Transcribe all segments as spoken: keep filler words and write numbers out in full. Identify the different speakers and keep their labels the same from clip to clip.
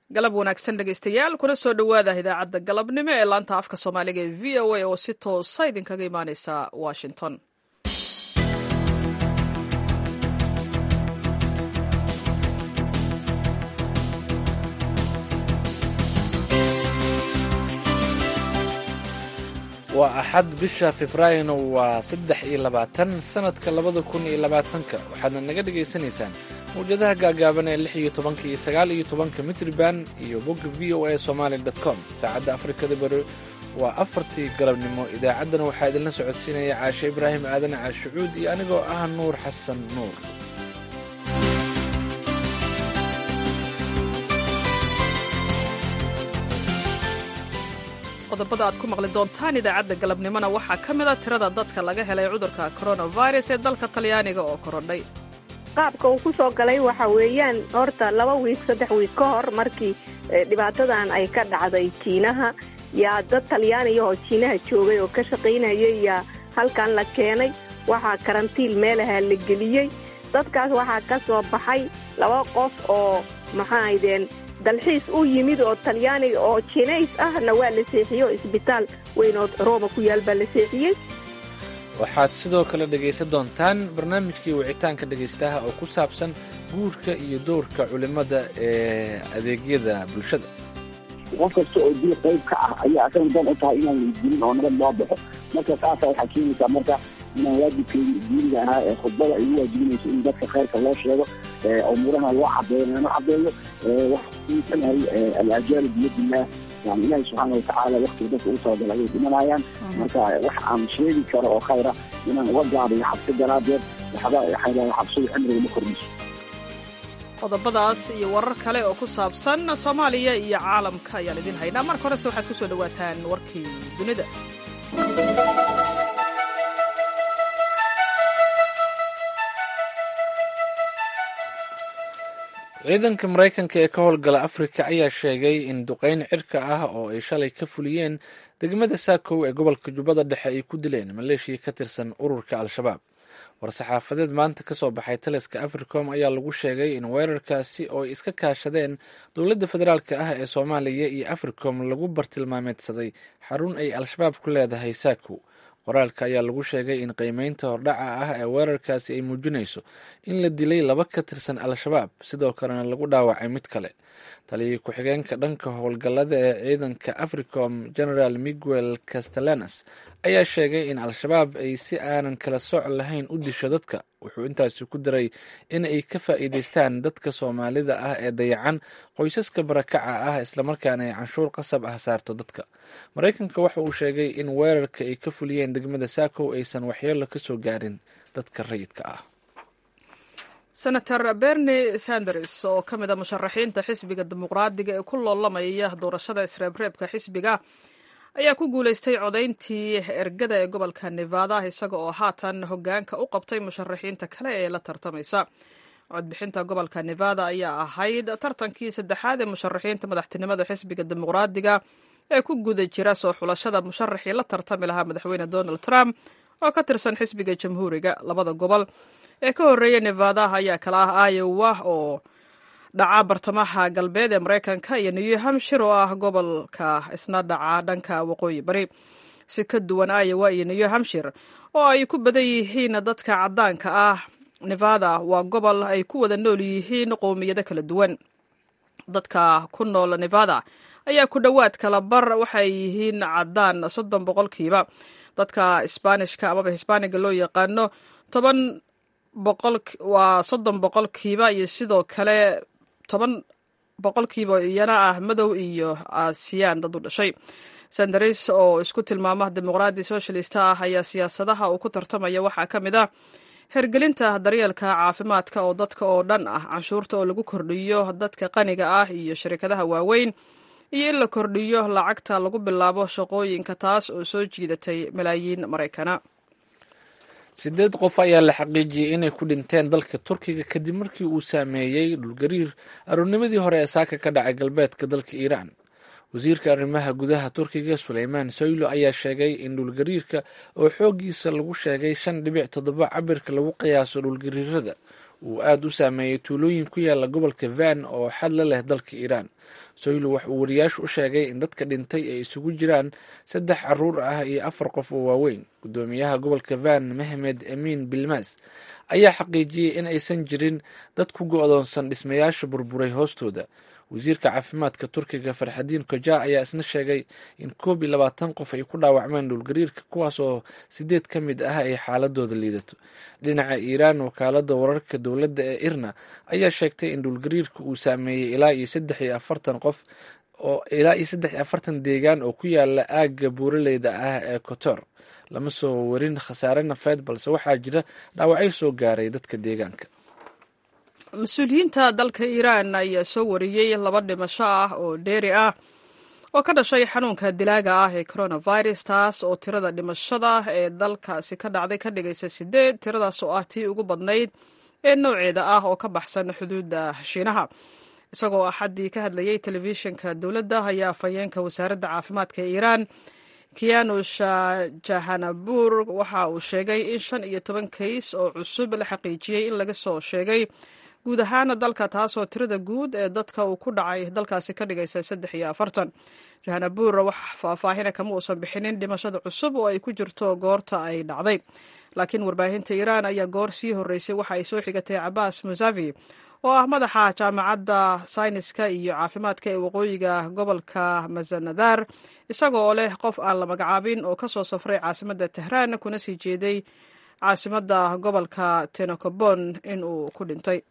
Speaker 1: galab wanaagsan dhegaystayaal kuna soo dhowaada idaacadda galabnimo ee laanta afka soomaaliga ee v o a oo si toosa idinkaga imaaneysa washington.
Speaker 2: waa axad bisha februaarina waa saddex iyo labaatan sanadka labada kun iyo labaatanka waxaadna naga dhegaysanaysaan mawjadaha gaagaaban ee lix iyo tobanka iyo sagaal iyo tobanka mitriban iyo bogga v o a somaali dot com. saacadda afrikada bari waa afartii galabnimo. idaacaddana waxaa idinla socodsiinaya caashe ibraahim aadan caashucuud iyo anigoo ah nuur xasan nuur.
Speaker 1: qodobada aad ku maqli doontaan idaacadda galabnimona waxaa ka mid a tirada dadka laga helay cudurka coronavirus ee dalka talyaaniga oo korodhay.
Speaker 3: qaabka uu ku soo galay waxa weeyaan horta laba wiig saddex wiig ka hor markii dhibaatadan ay ka dhacday jiinaha yaa dad talyaaniga oo jiinaha joogay oo ka shaqaynayay yaa halkan la keenay. waxaa karantiil meelaha la geliyey. dadkaas waxaa ka soo baxay laba qof oo maxaa aydeen dalxiis u yimid oo talyaaniga oo jinays ahna waa la seexiyey oo isbitaal weyn oo rooma ku yaal baa la seexiyey.
Speaker 2: waxaad sidoo kale dhegaysan doontaan barnaamijkii wicitaanka dhegaystaha oo ku saabsan guurka iyo doorka culimmada ee adeegyada bulshada.
Speaker 4: qof kasta oo dil qayb ka ah ayaa asaga dan u tahay inaan laisdilin oo nabad loo baxo. marka taasa waxaa keenaysaa marka inaan waajibkeedi diiniga ahaa ee khudbada ay u waajibinayso in dadka khayrka loo sheego umuuraha loo cadeeyo lana cadeeyo waxaanahay alajaali biyadillaah yani ilaahi subxaana watacaala waktiga dadka u talagala ayay dhimanayaan. marka wax aan sheegi karo oo khayra inaan uga gaabiyo xabsi daraadeed waxba xabsadu cimriga ma kordhiso.
Speaker 1: qodobadaas iyo warar kale oo ku saabsan soomaaliya iyo caalamka ayaan idin haynaa. marka horese waxaad ku soo dhowaataan warkii dunida.
Speaker 2: ciidanka maraykanka ee ka howlgala afrika ayaa sheegay in duqayn cirka ah oo ay shalay ka fuliyeen degmada saakow ee gobolka jubbada dhexe ay ku dileen maleeshiya ka tirsan ururka al-shabaab. war-saxaafadeed maanta ka soo baxay taliska africom ayaa lagu sheegay in weerarkaasi oo ay iska kaashadeen dowladda federaalk ah ee soomaaliya iyo africom lagu bartilmaameedsaday xarun ay al-shabaab ku leedahay saakow. qoraalka ayaa lagu sheegay in qiimeynta hordhaca ah ee weerarkaasi ay muujinayso in la dilay laba ka tirsan al-shabaab sidoo kalena lagu dhaawacay mid kale. taliyii ku-xigeenka dhanka howlgallada ee ciidanka africom generaal miguel castellanes ayaa sheegay in al-shabaab ay si aanan kala sooc lahayn u disho dadka. wuxuu intaasi ku daray in ay ka faa'iidaystaan dadka soomaalida ah ee dayacan qoysaska barakaca ah islamarkaana ay canshuur qasab ah saarto dadka. maraykanka waxa uu sheegay in weerarka ay ka fuliyeen degmada saakow aysan waxyeelo ka soo gaarin dadka rayidka ah.
Speaker 1: senator bernie sanders oo ka mid a musharaxiinta xisbiga dimuqraadiga ee ku loolamaya doorashada isreebreebka xisbiga ayaa ku guulaystay codayntii ergada ee gobolka nevada isaga oo haatan hoggaanka u qabtay musharaxiinta kale ee la tartamaysa. codbixinta gobolka nevada ayaa ahayd tartankii saddexaad ee musharaxiinta madaxtinimada xisbiga dimuqraadiga ee ku guda jira soo xulashada musharaxii la tartami lahaa madaxweyne donald trump oo ka tirsan xisbiga jamhuuriga. labada gobol ee ka horreeya nevada ayaa kala ah iowa oo dhaca bartamaha galbeed ee maraykanka iyo new hampshire oo ah gobolka isna dhaca dhanka waqooyi bari. si ka duwan iowa iyo new hampshire oo ay ku badan yihiin dadka caddaanka ah, nevada waa gobol ay ku wada nool yihiin qowmiyado kala duwan. dadka ku nool nevada ayaa ku dhowaad kala bar waxay yihiin caddaan soddon boqolkiiba. dadka isbaanishka amaba hisbaaniga loo yaqaano toban boqol waa soddon boqolkiiba iyo sidoo kale toban boqolkiiba iyana ah madow iyo aasiyaan dad u dhashay. sanders oo isku tilmaama dimuqraadi socialista ah ayaa siyaasadaha uu ku tartamaya waxaa ka mid ah hergelinta daryeelka caafimaadka oo dadka oo dhan ah, canshuurta oo lagu kordhiyo dadka qaniga ah iyo shirkadaha waaweyn, iyo in la kordhiyo lacagta lagu bilaabo shaqooyinka taas oo soo jiidatay malaayiin maraykana.
Speaker 2: sideed qof ayaa la xaqiijiyey inay ku dhinteen dalka turkiga kadib markii uu saameeyey dhulgariir aroornimadii hore ee saaka ka dhacay galbeedka dalka iiraan. wasiirka arrimaha gudaha turkiga suleymaan soylo ayaa sheegay in dhulgariirka oo xooggiisa lagu sheegay shan dhibic toddoba cabirka lagu qiyaaso dhulgariirada uu aada u saameeyey tuulooyin ku yaala gobolka van oo xad la leh dalka iiraan. soylu wax uu wariyaashu u sheegay in dadka dhintay ay isugu jiraan saddex caruur ah iyo afar qof oo waaweyn. gudoomiyaha gobolka van mehmed amiin bilmas ayaa xaqiijiyey in aysan jirin dad ku go-doonsan dhismayaasha burburay hoostooda. wasiirka caafimaadka turkiga farxadiin koja ayaa isna sheegay in koob iyo labaatan qof ay ku dhaawacmeen dhulgariirka, kuwaas oo sideed ka mid ah ay xaaladooda liidato. dhinaca iiraan, wakaalada wararka dowladda ee irna ayaa sheegtay in dhulgariirka uu saameeyey ilaa iyo saddex iyo afartan qof oo ilaa iyo saddex iyo afartan deegaan oo ku yaala aagga buuraleyda ah ee kotor. lama soo warin khasaare nafeed, balse waxaa jira dhaawacyo soo gaaray dadka deegaanka.
Speaker 1: mas-uuliyiinta dalka iiraan ayaa soo wariyey laba dhimasho ah oo dheeri ah oo ka dhashay xanuunka dilaaga ah ee coronavirus, taas oo tirada dhimashada ee dalkaasi ka dhacday ka dhigaysa sideed. tiradaas oo ah tii ugu badnayd ee nooceeda ah oo ka baxsan xuduudda shiinaha. isagoo axaddii ka hadlayay telefishinka dowladda ayaa afhayeenka wasaaradda caafimaadka ee iiraan kianush jahanabur waxa uu sheegay in shan iyo toban kays oo cusub la xaqiijiyey in laga soo sheegay guud ahaan dalka, taasoo tirada guud ee dadka uu ku dhacay dalkaasi ka dhigaysa saddex iyo afartan. jahanabur wax faahfaahina kama uusan bixinin dhimashada cusub oo ay ku jirto goorta ay dhacday, laakiin warbaahinta iiraan ayaa goor sii horreysay waxa ay soo xigatay cabaas musavi oo ah madaxa jaamacadda sayniska iyo caafimaadka ee waqooyiga gobolka mazanadar, isagoo leh qof aan la magacaabin oo ka soo safray caasimadda tehraan kuna sii jeeday caasimadda gobolka tenokobon in uu ku dhintay.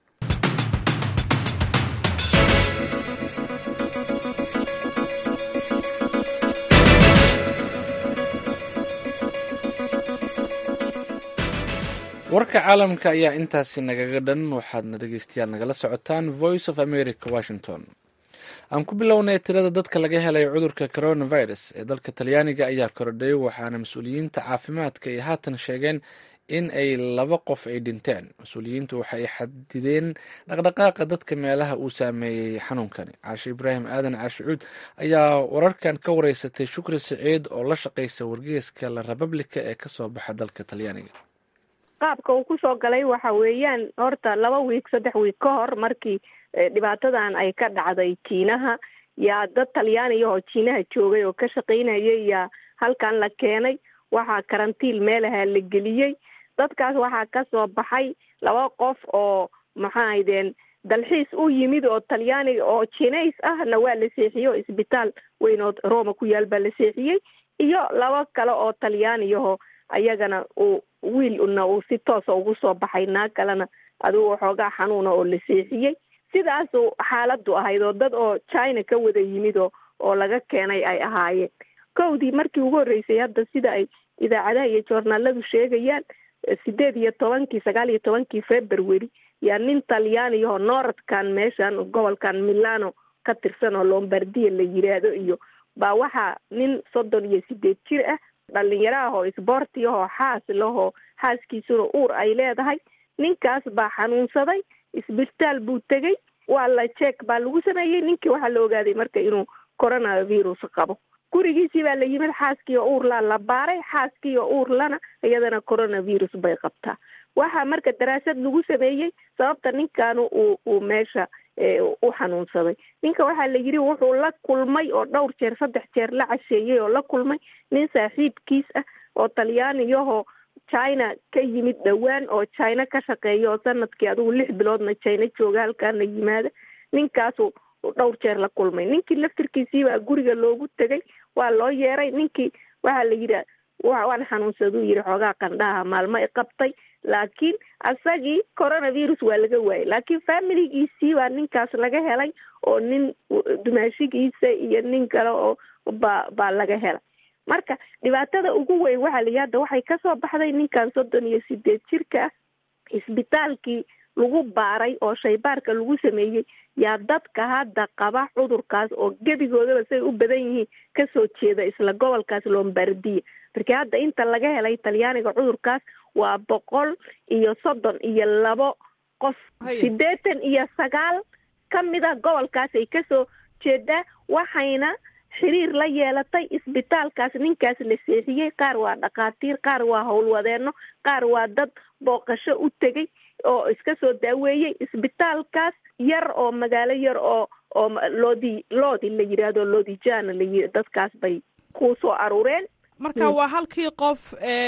Speaker 2: warka caalamka ayaa intaasi nagaga dhan. waxaadna dhegeystayaal nagala socotaan voice of america washington. aan ku bilownay tirada dadka laga helay cudurka coronavirus ee dalka talyaaniga ayaa kordhay, waxaana mas-uuliyiinta caafimaadka ay haatan sheegeen in ay laba qof ay dhinteen. mas-uuliyiintu waxa ay xadideen dhaqdhaqaaqa dadka meelaha uu saameeyey xanuunkani. caashe ibraahim aadan caashicuud ayaa wararkan ka wareysatay shukri siciid oo la shaqeysa wargeyska la republica ee kasoo baxa dalka talyaaniga.
Speaker 3: qaabka uu kusoo galay waxa weeyaan horta laba wiig saddex wiig ka hor markii dhibaatadan ay ka dhacday jiinaha, yaa dad talyaaniya oo jiinaha joogay oo ka shaqaynayay yaa halkan la keenay. waxaa karantiil meelaha la geliyey. dadkaas waxaa kasoo baxay laba qof oo maxaa ahaydeen dalxiis u yimid oo talyaaniga oo jinays ahna waa la seexiyey oo isbitaal weyn oo Roma ku yaal baa la seexiyey, iyo laba kale oo talyaaniyaho ayagana uu wiilna uu si toosa ugu soo baxay, naag kalena adigu waxoogaa xanuuna oo la seexiyey. sidaasuu xaaladu ahayd oo dad oo China ka wada yimid oo oo laga keenay ay ahaayeen. kowdii markii ugu horreysay hadda sida ay idaacadaha iyo joornaaladu sheegayaan sideed iyo tobankii sagaal iyo tobankii February yaa nin talyaaniyaho Northkan meeshan gobolkan Milano ka tirsan oo Lombardia la yiraahdo iyo baa waxaa nin soddon iyo sideed jir ah dhalinyaraha oo isboortiyaho xaas laho xaaskiisuna uur ay leedahay. ninkaas baa xanuunsaday, isbitaal buu tegey, waa la check baa lagu sameeyey. ninkii waxaa la ogaaday marka inuu coronavirus qabo. gurigiisii baa la yimid, xaaskii oo uur la la baaray, xaaskii oo uur lana iyadana coronavirus bay qabtaa. waxaa marka daraasad lagu sameeyey sababta ninkan uu uu meesha u xanuunsaday. ninka waxaa la yiri wuxuu la kulmay oo dhowr jeer saddex jeer la casheeyay oo la kulmay nin saaxiibkiis ah oo talyaaniyaho China ka yimid dhawaan oo China ka shaqeeyo oo sanadkii adigu lix biloodna China jooga halkaan la yimaada. ninkaas uu dhowr jeer la kulmay. ninkii laftirkiisii baa guriga loogu tegay, waa loo yeeray. ninkii waxaa la yiri waan xanuunsaduu yiri xoogaa qandhaha maalmo i qabtay, laakiin asagii coronavirus waa laga waayay. laakiin familigiisii baa ninkaas laga helay oo nin dumaashigiisa iyo nin kale oo baa baa laga helay. marka dhibaatada ugu weyn waxaa la yidhahda waxay kasoo baxday ninkan soddon iyo sideed jirka ah. isbitaalkii lagu baaray oo shaybaarka lagu sameeyey yaa dadka hadda qaba cudurkaas oo gebigoodaba say u badan yihiin kasoo jeeda isla gobolkaas Lombardia. markii hadda inta laga helay talyaaniga cudurkaas waa boqol iyo soddon iyo labo qof. sideetan iyo sagaal ka mid ah gobolkaas ay kasoo jeedaa, waxayna xiriir la yeelatay isbitaalkaas ninkaas la seexiyey. qaar waa dhaqaatiir, qaar waa howlwadeeno, qaar waa dad booqasho u tegey oo iska soo daaweeyey. isbitaalkaas yar oo magaalo yar oo oo loodi loodi la yidhaahdo loodijana la dadkaas bay ku soo aruureen.
Speaker 1: marka waa halkii qof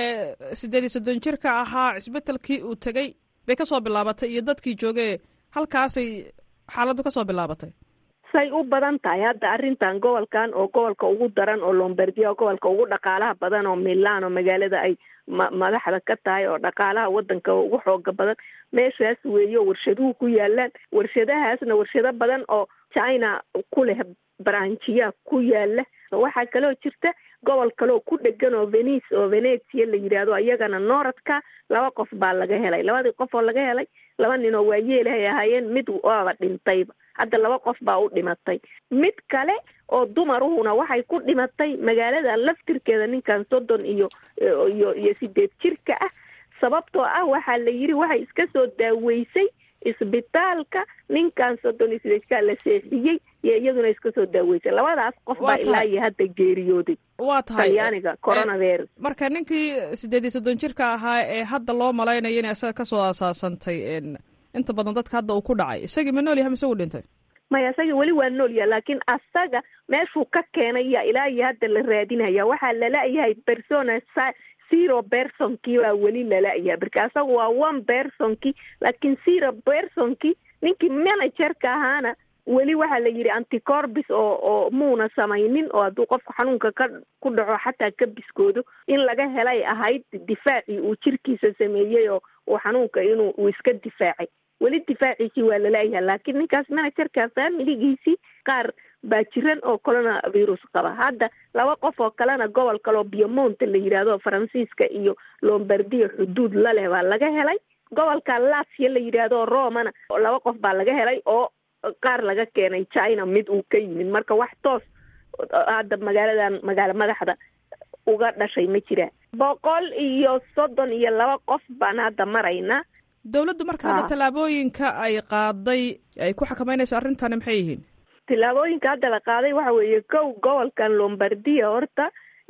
Speaker 1: sideed iyo soddon jirka ahaa cisbitalkii uu tegey bay kasoo bilaabatay iyo dadkii joogay halkaasay xaaladdu kasoo bilaabatay.
Speaker 3: say u badan tahay hadda arrintan gobolkan oo gobolka ugu daran oo Lombardia gobolka ugu dhaqaalaha badan oo Milano magaalada ay madaxda ka tahay oo dhaqaalaha wadanka ugu xooga badan meeshaas weeyo warshaduhu ku yaalaan. warshadahaasna warshado badan oo China ku leh branchiya ku yaala. waxaa kaloo jirta gobol kaloo ku dhegan oo Venice oo Venezia la yiraahdo ayagana nooradka laba qof baa laga helay. labadii qof oo laga helay laba nin oo waayeelay ahaayeen mid waaba dhintayba. hadda laba qof baa u dhimatay. mid kale oo dumaruhuna waxay ku dhimatay magaalada laftirkeeda ninkan soddon iyo iyo iyo sideed jirka ah sababtoo ah waxaa la yiri waxay iska soo daaweysay isbitaalka ninkan soddon iyo sideedka la seexiyey iyo iyaduna iska soo daaweysay. labadaas qof baa ilaa iyo hadda geeriyooday.
Speaker 1: waa tahay
Speaker 3: talyaaniga coronavirus.
Speaker 1: marka ninkii sideed iyo soddon jirka ahaa ee hadda loo malaynayo inay isaga kasoo asaasantay inta badan dadka hadda uu ku dhacay isagii ma nool yahay mise uu dhintay?
Speaker 3: maya isaga weli waa nool yahay laakiin asaga meeshuu ka keenaya ilaa iyo hadda la raadinaya. waxaa lala-yahay persona zero personkii waa weli lala-yahay marka asaga waa one personkii laakiin zero personkii ninkii managerka ahaana weli waxaa la yidhi anticorbis oo oo muuna samaynin oo hadduu qofku xanuunka ka ku dhaco xataa ka biskoodo in laga helay ahayd difaacii uu jirkiisa sameeyey oo uu xanuunka inuu uu iska difaacay. weli difaaciisii waa lala-yahay laakiin ninkaas managerka familigiisii qaar baa jiran oo coronavirus qaba. hadda laba qof oo kalena gobol kaloo Piemonte la yidhaahdo Faransiiska iyo Lombardia xuduud la leh baa laga helay. gobolka Lazio la yidhaahdo Romana laba qof baa laga helay oo qaar laga keenay China mid uu ka yimid. marka wax toos hadda magaaladan magaala madaxda uga dhashay ma jiraan. boqol iyo soddon iyo laba qof baan hadda maraynaa.
Speaker 1: dawladdu marka hadda tallaabooyinka ay qaaday ay ku xakameynayso arrintani maxay yihiin?
Speaker 3: tallaabooyinka hadda la qaaday waxa weeye kow gobolkan Lombardia horta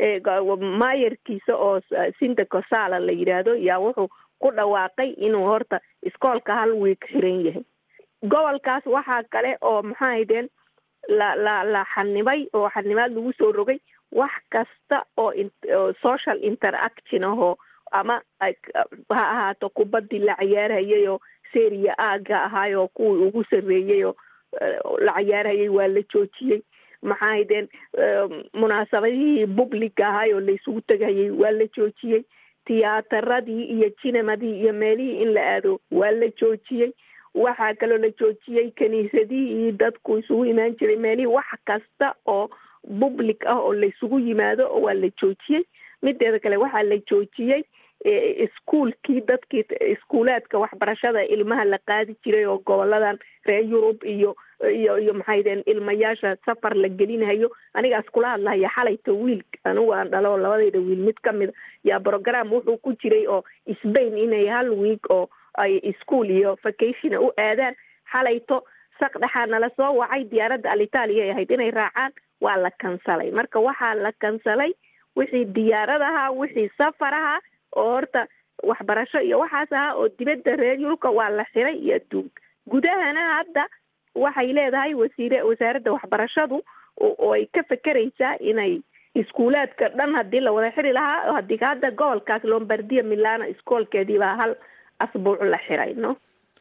Speaker 3: maayarkiisa oo Sindaco Sala la yidhaahdo yaa wuxuu ku dhawaaqay inuu horta iskoolka hal week xiran yahay. gobolkaas waxaa kale oo maxaa ahaydeen la la la xanibay oo xanibaad lagu soo rogay wax kasta oo social interaction ahoo ama ha ahaato kubadii la ciyaarhayay oo Serie A-ga ahaay oo kuwii ugu sarreeyey oo la ciyaarhayay waa la joojiyey. maxaa ahaydeen munaasabadihii public ahaay oo la isugu tegayay waa la joojiyey. tiyaatarradii iyo cinemadii iyo meelihii in la aado waa la joojiyey. waxaa kaloo la joojiyey kaniisadihii iyo dadku isugu imaan jiray meelihii wax kasta oo public ah oo la isugu yimaado oo waa la joojiyey. mideeda kale waxaa la joojiyey iskuulkii dadkii iskuulaadka waxbarashada ilmaha la qaadi jiray oo goboladan reer Yurub iyo iyo iyo maxay deen ilmayaasha safar la gelinayo. anigaas kula hadlaya xalayta wiil anigu aan dhalo labadayda wiil mid kamid yaa program wuxuu ku jiray oo Spain inay hal week oo ay iskuul iyo vacation u aadaan. xalayto saqdhaxa nala soo wacay diyaaradda Alitalia ay ahayd inay raacaan waa la kansalay. marka waxaa la kansalay wixii diyaaradaha wixii safaraha oo horta waxbarasho iyo waxaas ahaa oo dibadda reer Yurubka waa la xiray iyo adduunka. gudahana hadda waxay leedahay wasiire wasaaradda waxbarashadu oo ay ka fekeraysaa inay iskuulaadka dhan haddii la wada xiri lahaa haddii hadda gobolkaas Lombardia Milano iskoolkeedii baa hal asbuuc la xiray. no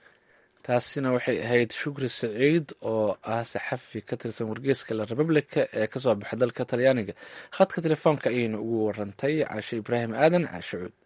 Speaker 2: taasina waxay ahayd Shukri Saciid oo ah saxafi ka tirsan wargeyska La Repubblica ee kasoo baxay dalka Talyaaniga. khadka telefoonka ayayna ugu warantay Caashe Ibraahim Aadan Caashe Cuud.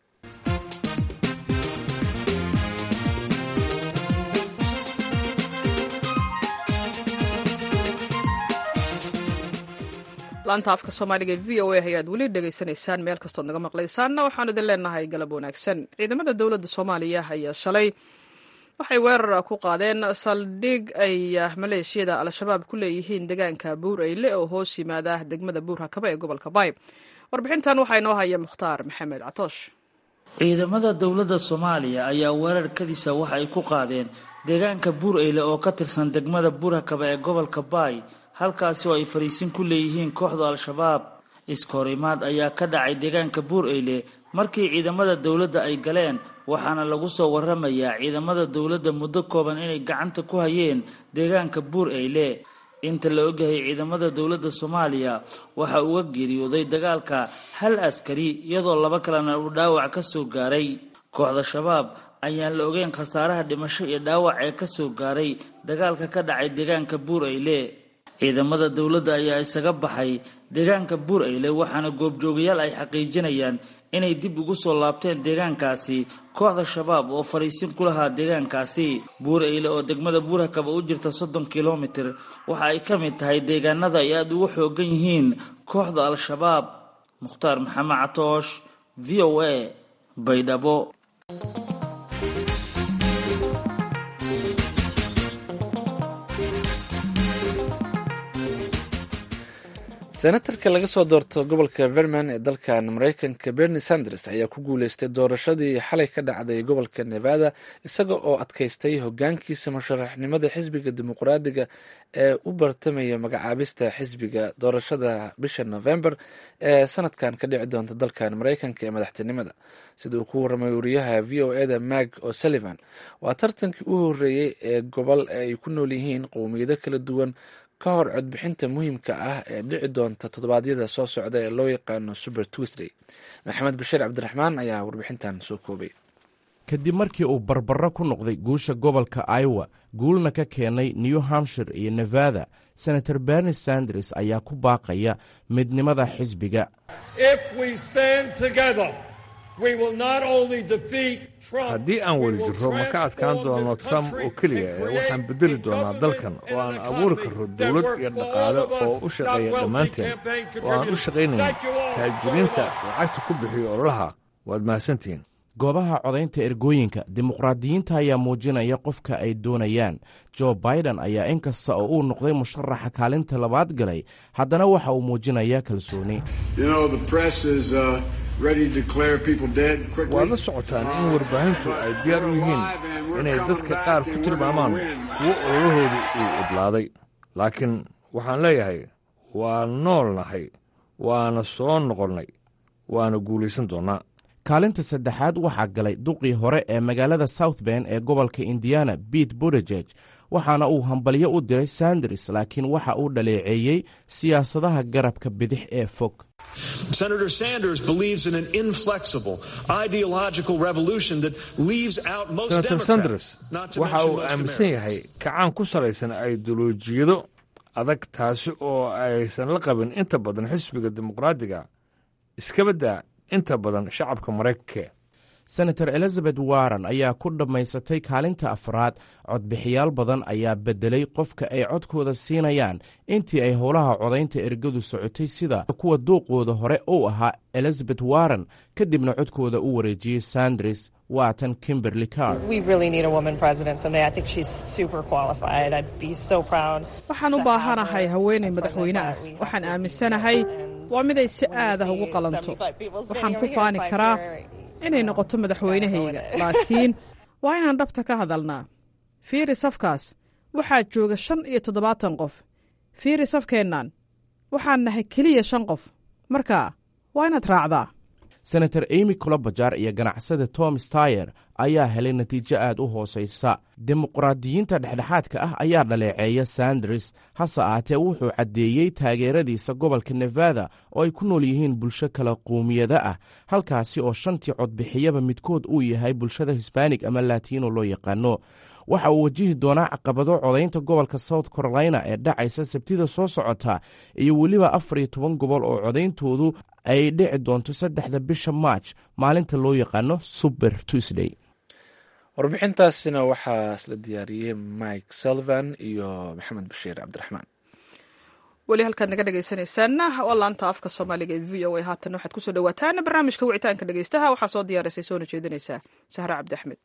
Speaker 1: laanta afka Soomaaliga v O A ayaad weli dhegaysanaysaan meel kastoo naga maqlaysaanna waxaan idin leenahay galab wanaagsan. ciidamada dawladda Soomaaliya ayaa shalay waxay weerar ku qaadeen saldhig ay maleeshiyada al-shabaab ku leeyihiin deegaanka Buur-Eyle oo hoos yimaada degmada Buur-Hakaba ee gobolka Bay. warbixintan waxaa inoo haya Mukhtaar Maxamed Catoosh.
Speaker 5: ciidamada dawladda Soomaaliya ayaa weerar kadisa waxa ay ku qaadeen deegaanka Buur-Eyle oo ka tirsan degmada Buur-Hakaba ee gobolka Bay halkaasi oo ay fariisin ku leeyihiin kooxda al-shabaab. iskoorimaad ayaa ka dhacay deegaanka Buur-Eyle markii ciidamada dawladda ay galeen waxaana lagu soo waramayaa ciidamada dowladda muddo kooban inay gacanta ku hayeen deegaanka buur eyle. inta la ogyahay ciidamada dowladda Soomaaliya waxa uu geeriyooday dagaalka hal askari iyadoo laba kalena uu dhaawac ka soo gaaray. kooxda shabaab ayaan la ogeyn khasaaraha dhimasho iyo dhaawac ee ka soo gaaray dagaalka ka dhacay deegaanka buur eyle. ciidamada dowladda ayaa isaga baxay deegaanka buur eyle waxaana goobjoogayaal ay xaqiijinayaan inay dib ugu soo laabteen deegaankaasi kooxda shabaab oo fariisin ku lahaa deegaankaasi. buur eyle oo degmada Buur-Hakaba u jirta soddon kiiloomitir waxa ay ka mid tahay deegaanada ay aad ugu xoogan yihiin kooxda al-shabaab. Mukhtaar Maxamed Catoosh, V O A, Baydhabo.
Speaker 2: senatarka laga soo doorto gobolka Vermont ee dalkan Mareykanka Bernie Sanders ayaa ku guuleystay doorashadii xalay ka dhacday gobolka Nevada isaga oo adkaystay hogaankiisa musharaxnimada xisbiga dimuqraadiga ee u bartamaya magacaabista xisbiga doorashada bisha November ee sanadkan ka dhici doonta dalkan Mareykanka ee madaxtinimada. sida uu ku waramay wariyaha V O A da Mag O'Sullivan, waa tartankii u horeeyay ee gobol ay ku nool yihiin qowmiyado kala duwan ka hor codbixinta muhiimka ah ee dhici doonta toddobaadyada soo socda ee loo yaqaano Super Tuesday. Maxamed Bashiir Cabdiraxmaan ayaa warbixintan soo koobay.
Speaker 6: kadib markii uu barbaro ku noqday guusha gobolka Iowa, guulna ka keenay New Hampshire iyo Nevada, Senator Bernie Sanders ayaa ku baaqaya midnimada xisbiga.
Speaker 7: haddii aan weli jirro ma ka adkaan doono Trump oo keliya ee waxaan bedeli doonaa dalkan oo aan abuuri karro dowlad iyo dhaqaale oo u shaqeeya dhammaanteen oo aan u shaqaynayn taajiriinta lacagta ku bixiyo ololaha. waad mahadsantihiin.
Speaker 6: goobaha codaynta ergooyinka dimuqraadiyiinta ayaa muujinaya qofka ay doonayaan. Joe Biden ayaa inkasta oo uu noqday musharaxa kaalinta labaad galay, haddana waxa uu muujinayaa kalsooni.
Speaker 7: waad la socotaan in warbaahintu ay diyaar u yihiin inay dadka qaar ku tilmaamaan kuwo ololahoodu uu idlaaday. laakiin waxaan leeyahay waa nool nahay, waana soo noqonnay, waana guulaysan doonnaa.
Speaker 6: kaalinta saddexaad waxaa galay duqii hore ee magaalada South Bend ee gobolka Indiana, Pete Buttigieg, waxaana uu hambalyo u diray Sanders, laakiin waxa uu dhaleeceeyey siyaasadaha garabka bidix ee fog.
Speaker 8: Senator Sanders believes in an inflexible ideological revolution that leaves out most
Speaker 7: Senator
Speaker 8: Democrats.
Speaker 7: Sanders
Speaker 8: not to
Speaker 7: waxa
Speaker 8: mention
Speaker 7: uu
Speaker 8: most
Speaker 7: aaminsan yahay kacaan ku salaysan ideolojiyado adag, taasi oo aysan la qabin inta badan xisbiga dimuqraadiga, iska baddaa inta badan shacabka Mareykanka.
Speaker 6: Senator Elizabeth Warren ayaa ku dhammaysatay kaalinta afraad. codbixiyaal badan ayaa bedelay qofka ay codkooda siinayaan intii ay howlaha codaynta ergadu socotay, sida kuwa duuqooda hore uu ahaa Elizabeth Warren, kadibna codkooda u wareejiyey Sanders. waatan Kimberly Carr.
Speaker 1: waxaan u baahanahay haweeney madaxweyne ah. waxaan aaminsanahay waa mid ay si aad ah ugu qalanto. waxaan ku faani karaa inay noqoto madaxweynahayga, laakiin waa inaan dhabta ka hadalnaa. fiiri safkaas waxaa jooga shan iyo toddobaatan qof. fiiri safkeennan waxaan nahay keliya shan qof, marka waa inaad raacdaa.
Speaker 6: Senator Amy Klobuchar iyo ganacsada Tom Steyer ayaa helay natiijo aad u hoosaysa. dimuqraadiyiinta dhexdhexaadka ah ayaa dhaleeceeya Sanders, hase ahaatee wuxuu caddeeyey taageeradiisa gobolka Nevada oo ay ku nool yihiin bulsho kala qowmiyada ah, halkaasi oo shantii codbixiyaba midkood uu yahay bulshada Hispanic ama Latino loo yaqaano. waxa uu wajihi doonaa caqabado codaynta gobolka South Carolina ee dhacaysa Sabtida soo socota, iyo weliba afar iyo toban gobol oo codayntoodu ay dhici doonto saddexda bisha March, maalinta loo yaqaano Super Tuesday.
Speaker 2: warbixintaasina waxaa isla diyaariyey Mike Sullivan iyo Maxamed Bashiir Cabdiraxmaan.
Speaker 1: weli halkaad naga dhagaysanaysaan waa laanta afka Soomaaliga ee V O A. haatan waxaad kusoo dhawaataan barnaamijka wicitaanka dhagaystaha. waxaa soo diyaarisay soona jeedinaysaa Sahra Cabdi Axmed.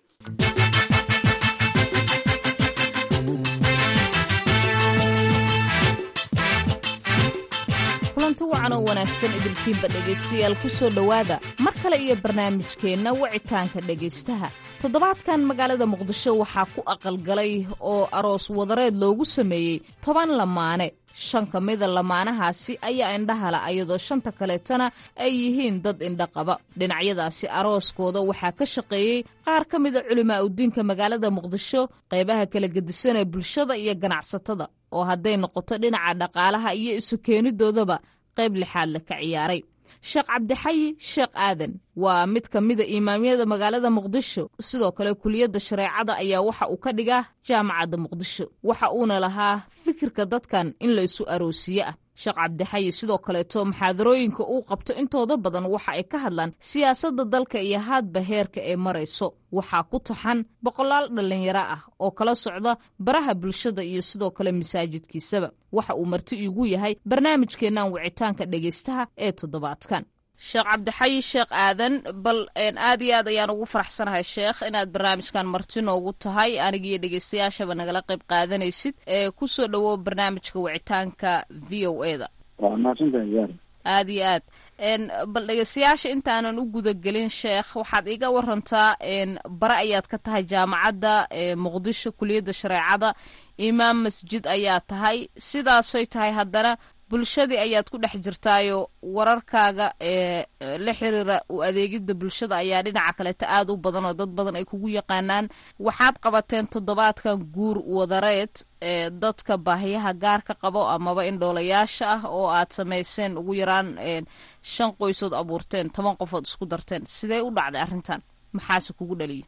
Speaker 9: kulanti wacan oo wanaagsan idilkiinba dhegaystayaal ku soo dhowaada mar kale iyo barnaamijkeenna wicitaanka dhegaystaha. toddobaadkan magaalada Muqdisho waxaa ku aqalgalay oo aroos wadareed loogu sameeyey toban lamaane shan ka mida lamaanahaasi ayaa indhahala iyadoo shanta kaleetana ay yihiin dad indha qaba. dhinacyadaasi arooskooda waxaa ka shaqeeyey qaar ka mida culimaa udiinka magaalada muqdisho, qaybaha kala gedisan ee bulshada iyo ganacsatada oo hadday noqoto dhinaca dhaqaalaha iyo isu keenidoodaba qayb lixaad le ka ciyaaray. sheekh cabdixayi sheekh aadan waa mid ka mida imaamyada magaalada muqdisho, sidoo kale kuliyadda shareecada ayaa waxa uu ka dhigaa jaamacadda muqdisho. waxa uuna lahaa fikirka dadkan in la isu aroosiye ah. sheekh cabdixayi sidoo kaleeto muxaadarooyinka uu qabto intooda badan waxa ay ka hadlaan siyaasadda dalka iyo haadba heerka ee marayso. waxaa ku taxan boqolaal dhallinyaro ah oo kala socda baraha bulshada iyo sidoo kale masaajidkiisaba. waxa uu marti iigu yahay barnaamijkeennan wicitaanka dhegaystaha ee toddobaadkan. sheekh cabdixayi sheekh aadan, bal aad iyo aad ayaan ugu faraxsanahay sheekh inaad barnaamijkan marti noogu tahay, anigiiyo dhegaystayaashaba nagala qayb qaadanaysid. ee kusoo dhawow barnaamijka wicitaanka v o e da. aad iyo aad bal dhegaystayaasha intaanan u gudagelin sheekh, waxaad iga warantaa bare ayaad ka tahay jaamacadda muqdisho kuliyadda shareecada, imaam masjid ayaa tahay, sidaasay tahay haddana bulshadii ayaad ku dhex jirtaayo wararkaaga ee la xiriira u adeegidda bulshada ayaa dhinaca kaleeta aad u badan oo dad badan ay kugu yaqaanaan. waxaad qabateen toddobaadkan guur wadareed ee dadka baahiyaha gaarka qabo amaba indhoolayaasha ah oo aad samayseen ugu yaraan shan qoysood abuurteen, toban qofood isku darteen. sidee u dhacday arrintan, maxaase kugu dhaliyay?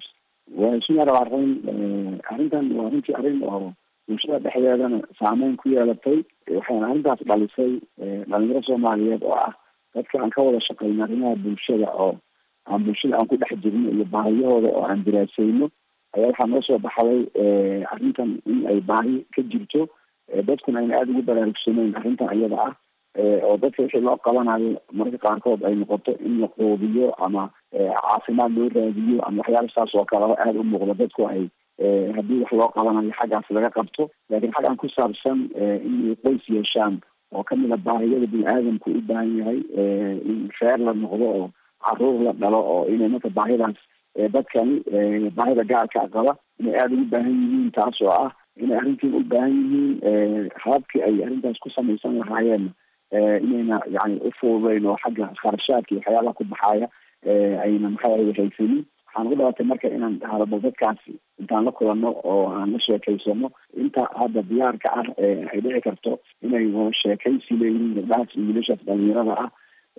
Speaker 4: arrintan waa runtii arrin oo bulshada dhexdeedana saameyn ku yeelatay. waxayna arrintaas dhalisay dhalinyaro soomaaliyeed oo ah dadka aan ka wada shaqeyno arrimaha bulshada, oo aan bulshada aan ku dhex jirno iyo baahiyahooda oo aan diraasayno, ayaa waxaa noo soo baxday arrintan in ay baahi ka jirto, dadkuna ayna aada ugu baraarugsaneyn arrintan iyada ah, oo dadka wixii loo qabanayo mararka qaarkood ay noqoto in la quudiyo ama caafimaad loo raadiyo ama waxyaala saas oo kale aada u muuqda dadku ay haddii wax loo qabanayo xaggaas laga qabto. laakiin xaggan ku saabsan inay qoys yeeshaan oo kamid a baahiyada bini aadamku u baahan yahay, in reer la noqdo oo caruur la dhalo, oo inay marka baahidaas dadkani baahida gaarka qaba inay aada ugu baahan yihiin, taas oo ah inay arrintiin u baahan yihiin hababkii ay arrintaas ku samaysan lahaayeen inayna yani ufududeyn oo xagga kharashaadka iyo waxyaalaha ku baxaaya ayna maxaa haysanin. waxaan ugu dhawaatay marka inaan hadabo dadkaasi intaan la kulanno oo aan la sheekaysano, inta hadda diyaarka ah ay dhici karto inay wada sheekaysi leeyihiin gabdhahaas iyo wiilashaas dhalinyarada ah,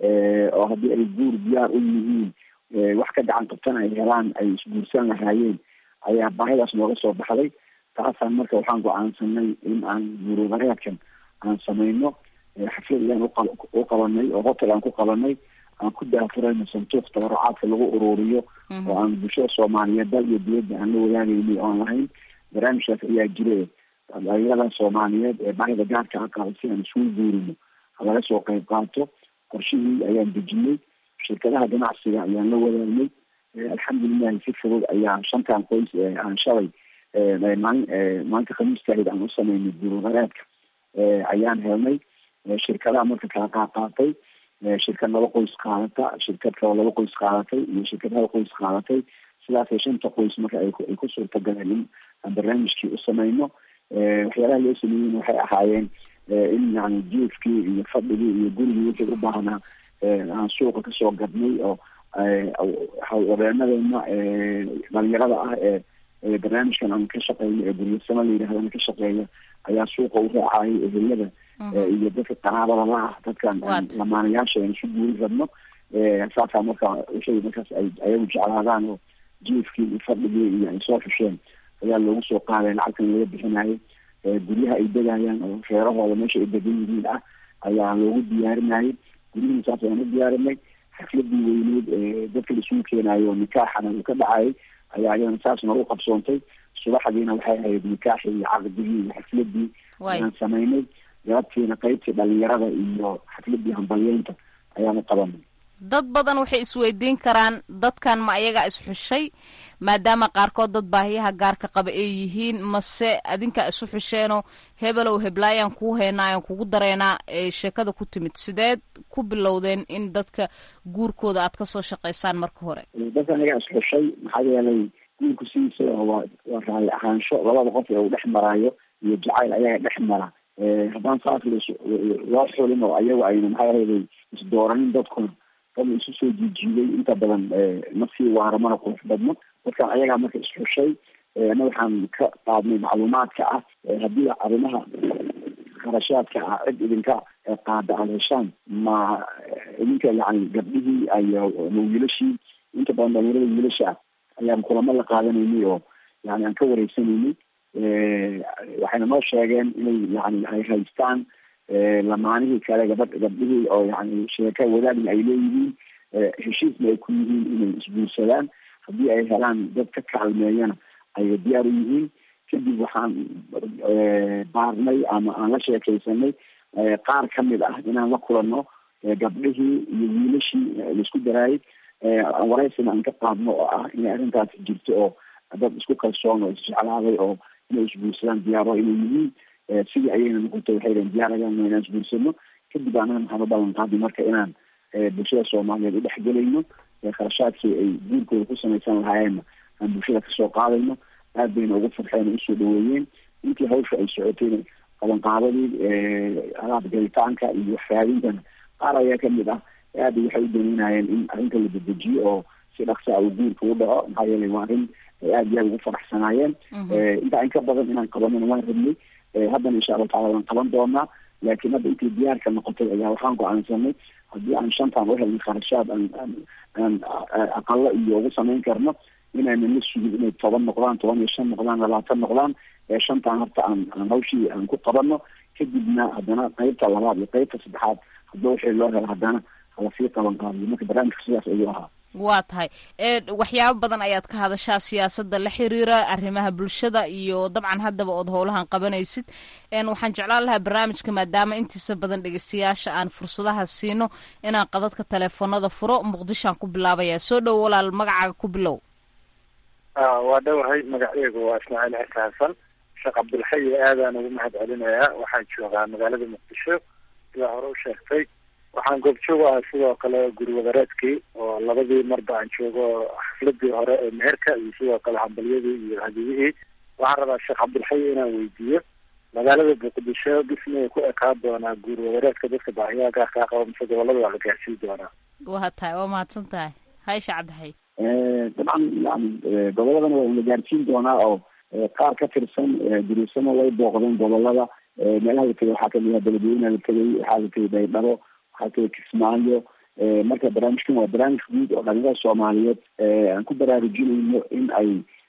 Speaker 4: oo haddii ay guur diyaar u yihiin wax ka gacan qabtana ay helaan ay isguursan lahaayeen, ayaa baahidaas nooga soo baxday. taasaan marka waxaan go-aansanay in aan guurwadareedkan aan samayno xaflad ayaan u qabanay oo hotel aan ku qabanay, aan ku daafurayno santuuq tabarucaadka lagu ururiyo oo aan bulshada soomaaliyeed dal iyo diyadda aan la wadaagaynay oon lahayn. barnaamijkaas ayaa jire dhalinyarada soomaaliyeed ee baahida gaarka a qaba si aan isugu guurino laga soo qayb qaato. qorshihii ayaan dejinay, shirkadaha ganacsiga ayaan la wadaagnay. alxamdulilahi si fudud ayaa shantan qoys aan shalay maalin maalinta khamiistahayd aan u samaynay guurwadareedka ayaan helnay. shirkadaha marka kala qaaqaatay, shirkad laba qoys qaadata, shirkad kalo laba qoys qaadatay iyo shirkad hal qoys qaadatay. sidaasay shanta qoys marka ay ku suurtagaleen in aan barnaamijkii u samayno. waxyaalaha loo sameeyeyna waxay ahaayeen in yani jiefkii iyo fadhigii iyo gurigii wixii u baahnaa aan suuqa kasoo gadnay, oo haweenadeena dhalinyarada ah ee barnaamijkan aan ka shaqeyno ee guryasama la yidhahdana ka shaqeeya ayaa suuqa u raacayay ehelada iyo dadka qaraabada la ah, dadkan lamaanayaasha aan isu guuri rabno. saasaa marka wixii markaas ay ayagu jeclaadaan oo jiefkii iyo fadhigii iyo ay soo xusheen ayaa loogu soo qaaday lacagtan laga bixinayo. guryaha ay degayaan oo reerahooda meesha ay degan yihiin ah ayaa loogu diyaarinayay. guryihii saas ayaan u diyaarinay. xafladii weyneed dadka laisugu keenayo oo nikaaxana uu ka dhacayay ayaa iyadana saasna u qabsoontay. subaxdiina waxay ahayd nikaaxii iyo caqdigii iyo xafladii ayaan samaynay. galabtiina qaybtii dhalinyarada iyo xafladii hambalyeynta ayaanu qabanay.
Speaker 9: dad badan waxay isweydiin karaan dadkan ma ayagaa isxushay maadaama qaarkood dad baahiyaha gaarka qaba ay yihiin, mase adinkaa isu xusheenoo hebelow heblaayaan kuu heynaayan kugu dareenaa ee sheekada ku timid? sideed ku bilowdeen in dadka guurkooda aad kasoo shaqaysaan marka hore?
Speaker 4: dadka anagaa isxushay maxaa yeelay guurku sidiisa waa waa raalli ahaansho labada qof ee uu dhex maraayo iyo jacayl ayaga dhex mara haddaan saas loo xulin oo ayaga ayna maxay ahayday isdooranin dadkuna dad isu soo jiijiiday inta badan nafsii waara mana qurux badno dadkan ayagaa marka isxushay ana waxaan ka qaadnay macluumaadka ah haddii arrimaha kharashaadka ah cid idinka qaada aad heshaan ma idinka yani gabdhihii ayo wiilashii inta badan dhalinyarada wiilasha ah ayaan kulamo la qaadanaynay oo yani aan ka wareysanaynay waxayna noo sheegeen inay yani ay haystaan lamaanihii kale gabadh gabdhihii oo yani sheeka wadaagna ay leeyihiin heshiisna ay ku yihiin inay isguursadaan haddii ay helaan dad ka kaalmeeyana ay diyaar u yihiin kadib waxaan baarnay ama aan la sheekaysanay qaar kamid ah inaan la kulano gabdhihii iyo wiilashii laisku daraayay wareysina aan ka qaadno oo ah inay arrintaasi jirto oo dad isku kalsoon oo isjeclaaday oo inay isguursadaan diyaaro inay yihiin sidii ayayna noqotay waxay dhaheen diyaaragan inaan isguursano kadib anana maxaan u ballan qaadnay marka inaan bulshada soomaaliyeed udhexgelayno kharashaadkii ay guurkooda ku samaysan lahaayeenna aan bulshada kasoo qaadayno aad bayna ugu farxeen oo usoo dhaweeyeen intii hawsha ay socotayna qabanqaabadii alaab galitaanka iyo waxraadintana qaar ayaa kamid ah aada waxay u danaynayeen in arrinta la dedejiyo oo si dhaksa uu guurka u dhaco maxaa yeelay waa arrin ay aada iyo aada ugu faraxsanaayeen intaa in ka badan inaan qabanana waan rabnay haddana insha allahu tacala waan qaban doonaa laakiin hadda intii diyaarka noqotay ayaa waxaan go-aansanay haddii aan shantaan uhelnay kharashaad aan aan aqalo iyo ugu samayn karno inaynan la sugin inay toban noqdaan toban iyo shan noqdaan labaatan noqdaan shantaan horta aan aan hawshii aan ku qabano kadibna haddana qeybta labaad iyo qeybta saddexaad hadba wixii loo helo haddana halasii qaban qaadiyo marka barnaamijka sidaas ayuu ahaa
Speaker 9: waa tahay waxyaabo badan ayaad ka hadashaa siyaasadda la xiriira arrimaha bulshada iyo dabcan haddaba ood howlahan qabanaysid waxaan jeclaan lahaa barnaamijka maadaama intiisa badan dhegeystayaasha aan fursadaha siino inaan qadadka teleefonada furo muqdishoaan ku bilaabaya soo dhow walaal magacaaga ku bilow
Speaker 10: waa dhowahay magaceygu waa ismaaciil xirka xasan sheekh cabdulxayi aadaan ugu mahad celinayaa waxaan joogaa magaalada muqdisho sidaa hore u sheegtay waxaan goobjoog ahaa sidoo kale guri wadareedkii oo labadii marba aan joogo xafladii hore ee meherka iyo sidoo kale hambalyadii iyo hadiyihii waxaan rabaa sheekh cabdulxayi inaan weydiiyo magaalada muqdisho bismay ku ekaan doonaa guri wadareedka dadka baahiyaha gaarkaa qaba mise gobolada waa la gaarsiin doonaa
Speaker 9: waa tahay waa mahadsan tahay haysha cabdixay
Speaker 4: dabcan yani goboladana waa la gaarsiin doonaa oo qaar ka tirsan duruusana way booqdeen gobolada meelaha la tegay waxaa kamid ah beledweyneha la tegay waxaa la tegay baydhabo waxaa tegay kismaayo marka barnaamijkan waa barnaamij guud oo dhalinyarada soomaaliyeed aan ku baraarujinayno in ay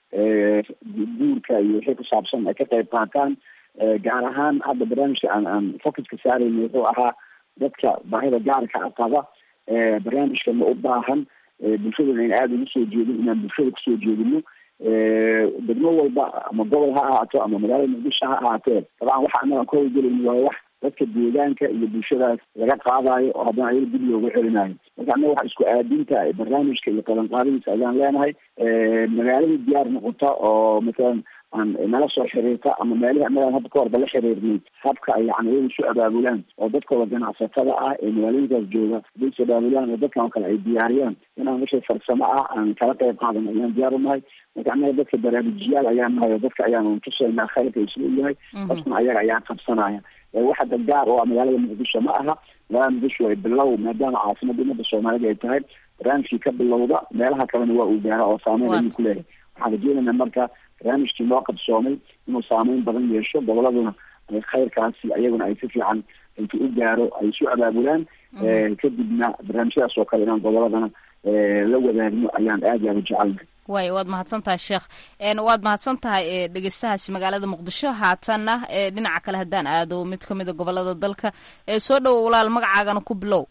Speaker 4: guurka iyo wixii ku saabsan ay ka qayb qaataan gaar ahaan hadda barnaamijka aan aan focuska saarayno wuxuu ahaa dadka baahida gaarka qaba barnaamijkana u baahan bulshadana in aada ugu soo jeedin inaan bulshada kusoo jeedino degmo walba ama gobol ha ahaato ama magaalada muqdisho ha ahaatee dabcan waxa anaga ka howlgelayno waa wax dadka deegaanka iyo bulshadaas laga qaadayo oo haddana ayaga dib loogu celinayo marka annaga waxa isku aadinta barnaamijka iyo qabanqaadadiisa ayaan leenahay magaalada diyaar noqota oo masalan aan nala soo xiriirta ama meelihi annagaan hadda ka horba la xiriirnay habka ay yani ayaga isu abaabulaan oo dadkooda ganacsatada ah ee magaalooyinkaas jooga haday is abaabulaan oo dadkan oo kale ay diyaariyaan inaan wixii farsamo ah aan kala qayb qaadan ayaan diyaar u nahay marka annaga dadka barnaamijyaal ayaan nahay oo dadka ayaan tusaynaa khayrka isla yahay dadkuna ayaga ayaa qabsanaya waxa dadgaar oo magaalada muqdisho ma aha magaalada muqdisho ay bilow maadaama caasimada umada soomaalida ay tahay barnaamijkii ka bilowda meelaha kalena waa uu gaara oo saameyn ayuu ku leeyahay waxaan rajeynaynaa marka barnaamijkii loo qabsoomay inuu saameyn badan yeesho goboladuna khayrkaasi ayaguna ay si fiican intu u gaaro ay isu abaabulaan kadibna barnaamijyadaas oo kale inaan goboladana la wadaagno ayaan aad iyo aada u jecelnahay
Speaker 9: way waad mahadsan tahay sheekh waad mahadsan tahay dhegeystahaasi magaalada muqdisho haatanna dhinaca kale haddaan aado mid kamid a gobolada dalka soo dhowo walaal magacaagana ku bilow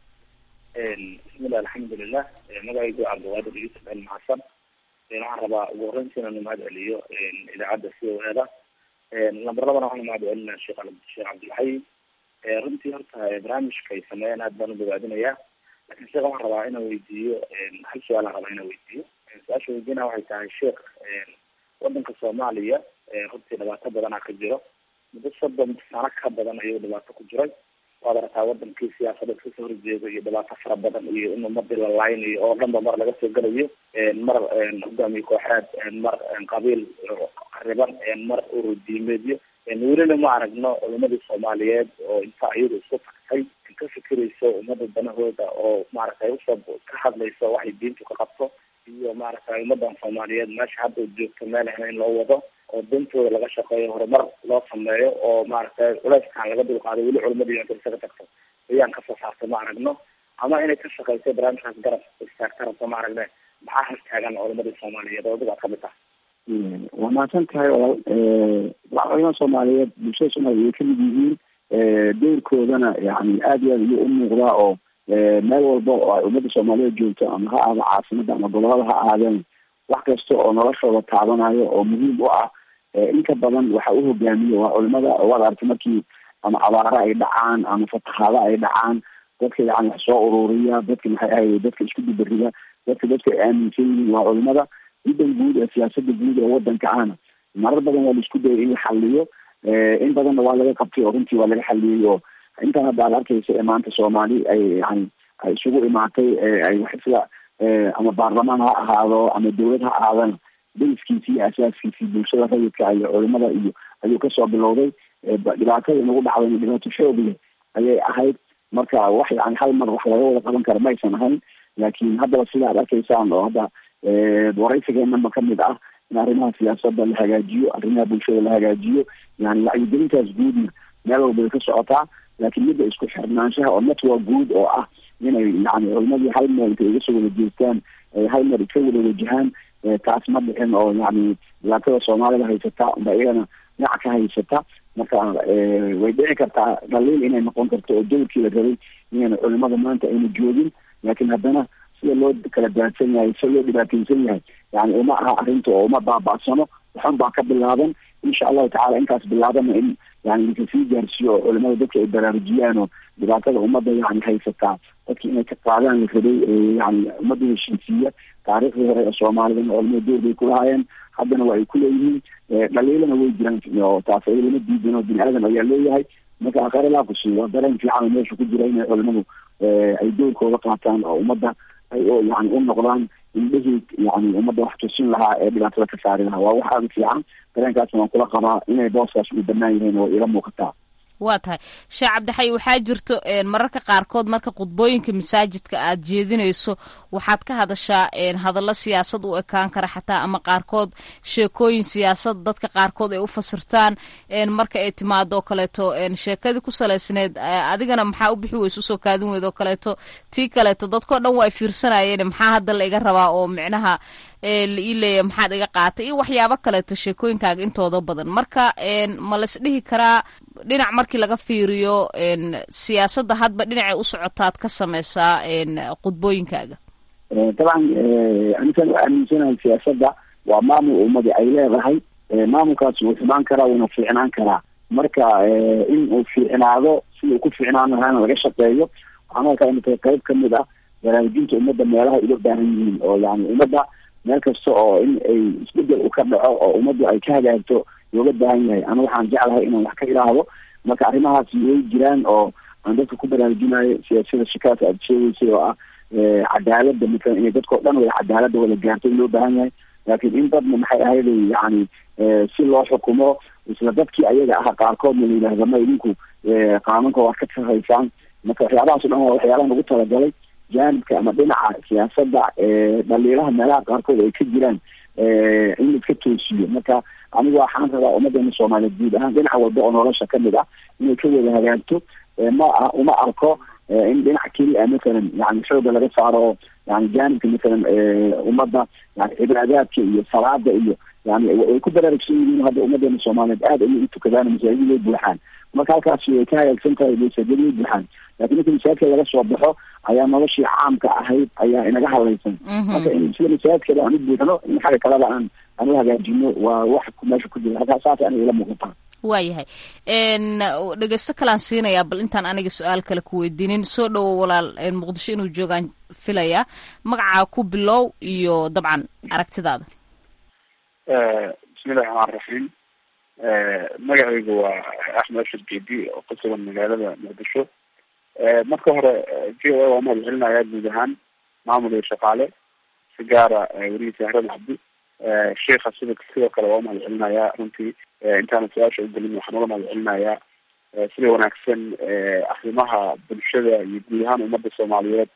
Speaker 10: bismillah alxamdulilah magacaygu cabdiqaadir yuusuf cilmi xasan waxaan rabaa ugu horeyntiina nu mahad celiyo idaacadda c o eda lambar labana waxaan mahad celinaa sheekh sheekh cabdilxayi runtii horta barnaamijka ay sameeyeen aad baan u bogaadinayaa lakin sheekh waxaan rabaa inaan weydiiyo hal su-aalaan rabaa inaan weydiiyo su-aasha weydiina waxay tahay sheekh wadanka soomaaliya runtii dhibaato badanaa ka jiro muddo soddon sano ka badan ayuu dhibaato ku jiray waad aragtaa wadankii siyaasadeed kasoo horjeedo iyo dhibaato fara badan iyo in umadii la laaynayo oo dhanba mar laga soo gelayo mar hogaamiye kooxeed mar qabiil qariban mar urur diimeedyo welina ma aragno culamadii soomaaliyeed oo inta iyadu isku tagtay ka fikirayso ummada danahooda oo maaragtay usoo ka hadlayso waxay diintu ka qabto iyo maaragtay ummadan soomaaliyeed meesha hadda joogto meel ahna in loo wado oo dantooda laga shaqeeyo horumar loo sameeyo oo maaragtay culeyskaan laga dulqaado weli culamadii inta isaga tagto ayaan kasoo saartay ma aragno ama inay ka shaqeyso barnaamijkaas garab istaagta rabto ma aragne maxaa hastaagan culamadii soomaaliyeed oo adiga kamid ah
Speaker 4: waa mahadsan tahay walaal culamada soomaaliyeed bulshada soomaaliya way kamid yihiin dowrkoodana yani aad iyo aad iyo u muuqdaa oo meel walba oo ay ummadda soomaaliyeed joogto ama ha aada caasimada ama gobolada ha ahaadeen wax kasta oo noloshooda taabanayo oo muhiim u ah inka badan waxa u hogaamiyo waa culimada waad aragtay markii ama abaaro ay dhacaan ama fatahaado ay dhacaan dadka yani wax soo ururiya dadka maxay ahayd dadka isku dubariga dadka dadka ay aaminsan yihiin waa culimada ciidan guud ee siyaasada guud ee wadanka ahna marar badan waa la isku dayay in la xaliyo in badanna waa laga qabtay oo runtii waa laga xaliyey oo intaan hadda aad arkaysa ee maanta soomaali ay yani ay isugu imaatay ay wax sida ama baarlamaan ha ahaado ama dawlad ha ahaadana daliskiisi iyo asaaskiisii bulshada rayidka iyo culimada iyo ayuu kasoo bilowday dhibaatada nagu dhacday dhibaato xoog leh ayay ahayd marka wax yani hal mar wax laga wada qaban kara maysan ahayn laakiin haddaba sida ad arkaysaan oo hadda waraysigeenama kamid ah in arrimaha siyaasada la hagaajiyo arrimaha bulshada la hagaajiyo yani wacyigelintaas guudna meel walba way ka socotaa laakiin midda isku xirnaanshaha oo network guud oo ah inay yani culimadii hal meel intay iga soo wada jeestaan hal mar iska wada wajahaan taas ma dhicin oo yani dhibaatada soomaalida haysata ba iyagana dhinac ka haysata marka way dhici kartaa dhaliil inay noqon karto oo dowrkii la rabay inayna culimada maanta ayna joogin laakiin haddana sida loo kala daadsan yahay sida loo dhibaateysan yahay yani uma aha arrinta oo uma baaba'sano waxun baa ka bilaaban insha allahu tacala intaas bilaabana in yani lakasii gaarsiiyo oo culimada dadka ay baraarujiyaan oo dhibaatada ummadda yani haysataa dadki inay ka qaadaan la rabay yani ummadda heshiisiiya taariikhdii hore ee soomaalidana culimada door bay kulahaayeen haddana waa ay kuleeyihiin dhaliilana way jiraan oo taas ay lama diidan oo bini aadam ayaa leeyahay marka akhare laa kusiiyo waa dareen fiican meesha ku jira inay culimadu ay doorkooda qaataan oo ummadda ay yani u noqdaan indhahii yani ummadda wax tusin lahaa ee dhibaatada ka saari lahaa waa wax aada fiican dareenkaasna waan kula qabaa inay booskaas u banaan yihiin oo ila muuqataa
Speaker 9: waa tahay sheekh cabdixay waxaa jirto mararka qaarkood marka khudbooyinka masaajidka aad jeedinayso waxaad ka hadashaa hadallo siyaasad u ekaan kara xataa ama qaarkood sheekooyin siyaasad dadka qaarkood ay u fasirtaan marka ay timaado oo kaleeto sheekadii ku salaysneed adigana maxaa u bixi weysa usoo kaadin weyd oo kaleeto tii kaleeto dadkao dhan waa ay fiirsanayeen maxaa hadda la iga rabaa oo micnaha la ii leeya maxaad iga qaatay iyo waxyaabo kaleeto sheekooyinkaaga intooda badan marka ma lays dhihi karaa dhinac markii laga fiiriyo siyaasadda hadba dhinacay u socotaad ka sameysaa khudbooyinkaaga
Speaker 4: dabcan anikan u aaminsanahay siyaasadda waa maamul ummadii ay leedahay maamulkaas wuu xumaan karaa wuuna fiicnaan karaa marka in uu fiicnaado sida uu ku fiicnaan lahaana laga shaqeeyo waxaan arkaa inay tahay qayb kamid ah baraarujinta ummadda meelaha uga baahan yihiin oo yani ummadda meel kasta oo in ay isbedel u ka dhaco oo ummaddu ay ka hagaagto looga baahan yahay ana waxaan jeclahay inaan wax ka ilaahdo marka arrimahaasi way jiraan oo aan dadka ku baraarujinayo siyaasada shikaasa aad sheegeysay oo ah cadaalada matalan inay dadkao dhan wada cadaalada wada gaarto in loo baahan yahay laakiin in dadna maxay ahayd yani si loo xukumo isla dadkii ayaga aha qaarkoodna la yidhaahda ma idinku qaanuunka waad ka tahaysaan marka waxyaabahaas o dhan waa waxyaabaha nagu talagalay jaanibka ama dhinaca siyaasada dhaliilaha meelaha qaarkood ay ka jiraan in la iska toosiyo marka anigu waxaan rabaa ummadana soomaaliyeed guud ahaan dhinac walba oo nolosha kamid ah inay ka wada hagaagto ma uma arko in dhinac keli a matalan yani xooga laga saaro oo yani jaanibka matalan ummadda yani cibaadaadka iyo salaada iyo yani way ku baraarugsan yihiin hadda ummadana soomaaliyeed aada ayay u tukadaan masaajid way buuxaan marka halkaasi way ka hagaagsan tahay masaajid way buuxaan laakiin marka masaajidka laga soo baxo ayaa noloshii caamka ahayd ayaa inaga hadlaysan marka in sida masaajidkeeda aan u buuxno in xagga kaleba aan aan u hagaajino waa wax meesha ku jira halkaa saas aniga ila muuqataa
Speaker 9: waayahay dhegeysto kalaan siinayaa bal intaan aniga su-aal kale ku weydiinin soo dhowo walaal muqdisho inuu joogaan filayaa magacaa ku bilow iyo dabcan aragtidaada
Speaker 11: bismillahi raxmaan raxiim magacaygu waa axmed ashar gedi oo ka sugan magaalada muqdisho marka hore v o a waa mahad celinayaa guud ahaan maamul iyo shaqaale si gaara werihiisa haran cabdi sheikha sida sidoo kale waa umahad celinayaa runtii intaana su-aasha ugelin waxaan uga mahad celinayaa sida wanaagsan arrimaha bulshada iyo guud ahaan ummadda soomaaliyeed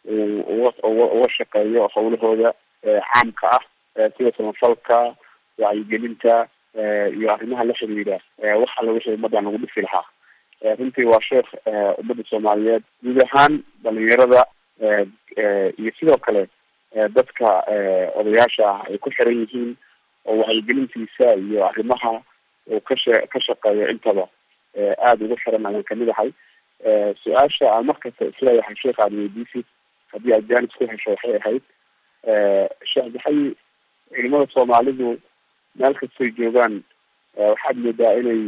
Speaker 11: uga shaqeeyo hawlahooda caamka ah sida samafalka wacyigelinta iyo arrimaha la xiriira wax alla wixii ummaddan lagu dhisi lahaa runtii waa sheekh ummadda soomaaliyeed guud ahaan dhalinyarada iyo sidoo kale dadka odayaasha ah ay ku xiran yihiin oo wacyigelintiisa iyo arrimaha uu kasha ka shaqeeyo intaba aada ugu xiran ayaan kamid ahay su-aasha aan markasta isleeyahay sheekh aad weydiisid haddii aad jaanis ku hesho waxay ahayd sheekh maxay culimada soomaalidu meel kastoy joogaan waxaad moodaa inay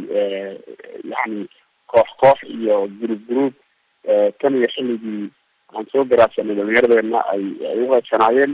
Speaker 11: yani koox koox iyo group group tan iyo xilligii aan soo garaacsanay dhalinyaradeenna ay ay uqeybsanaayeen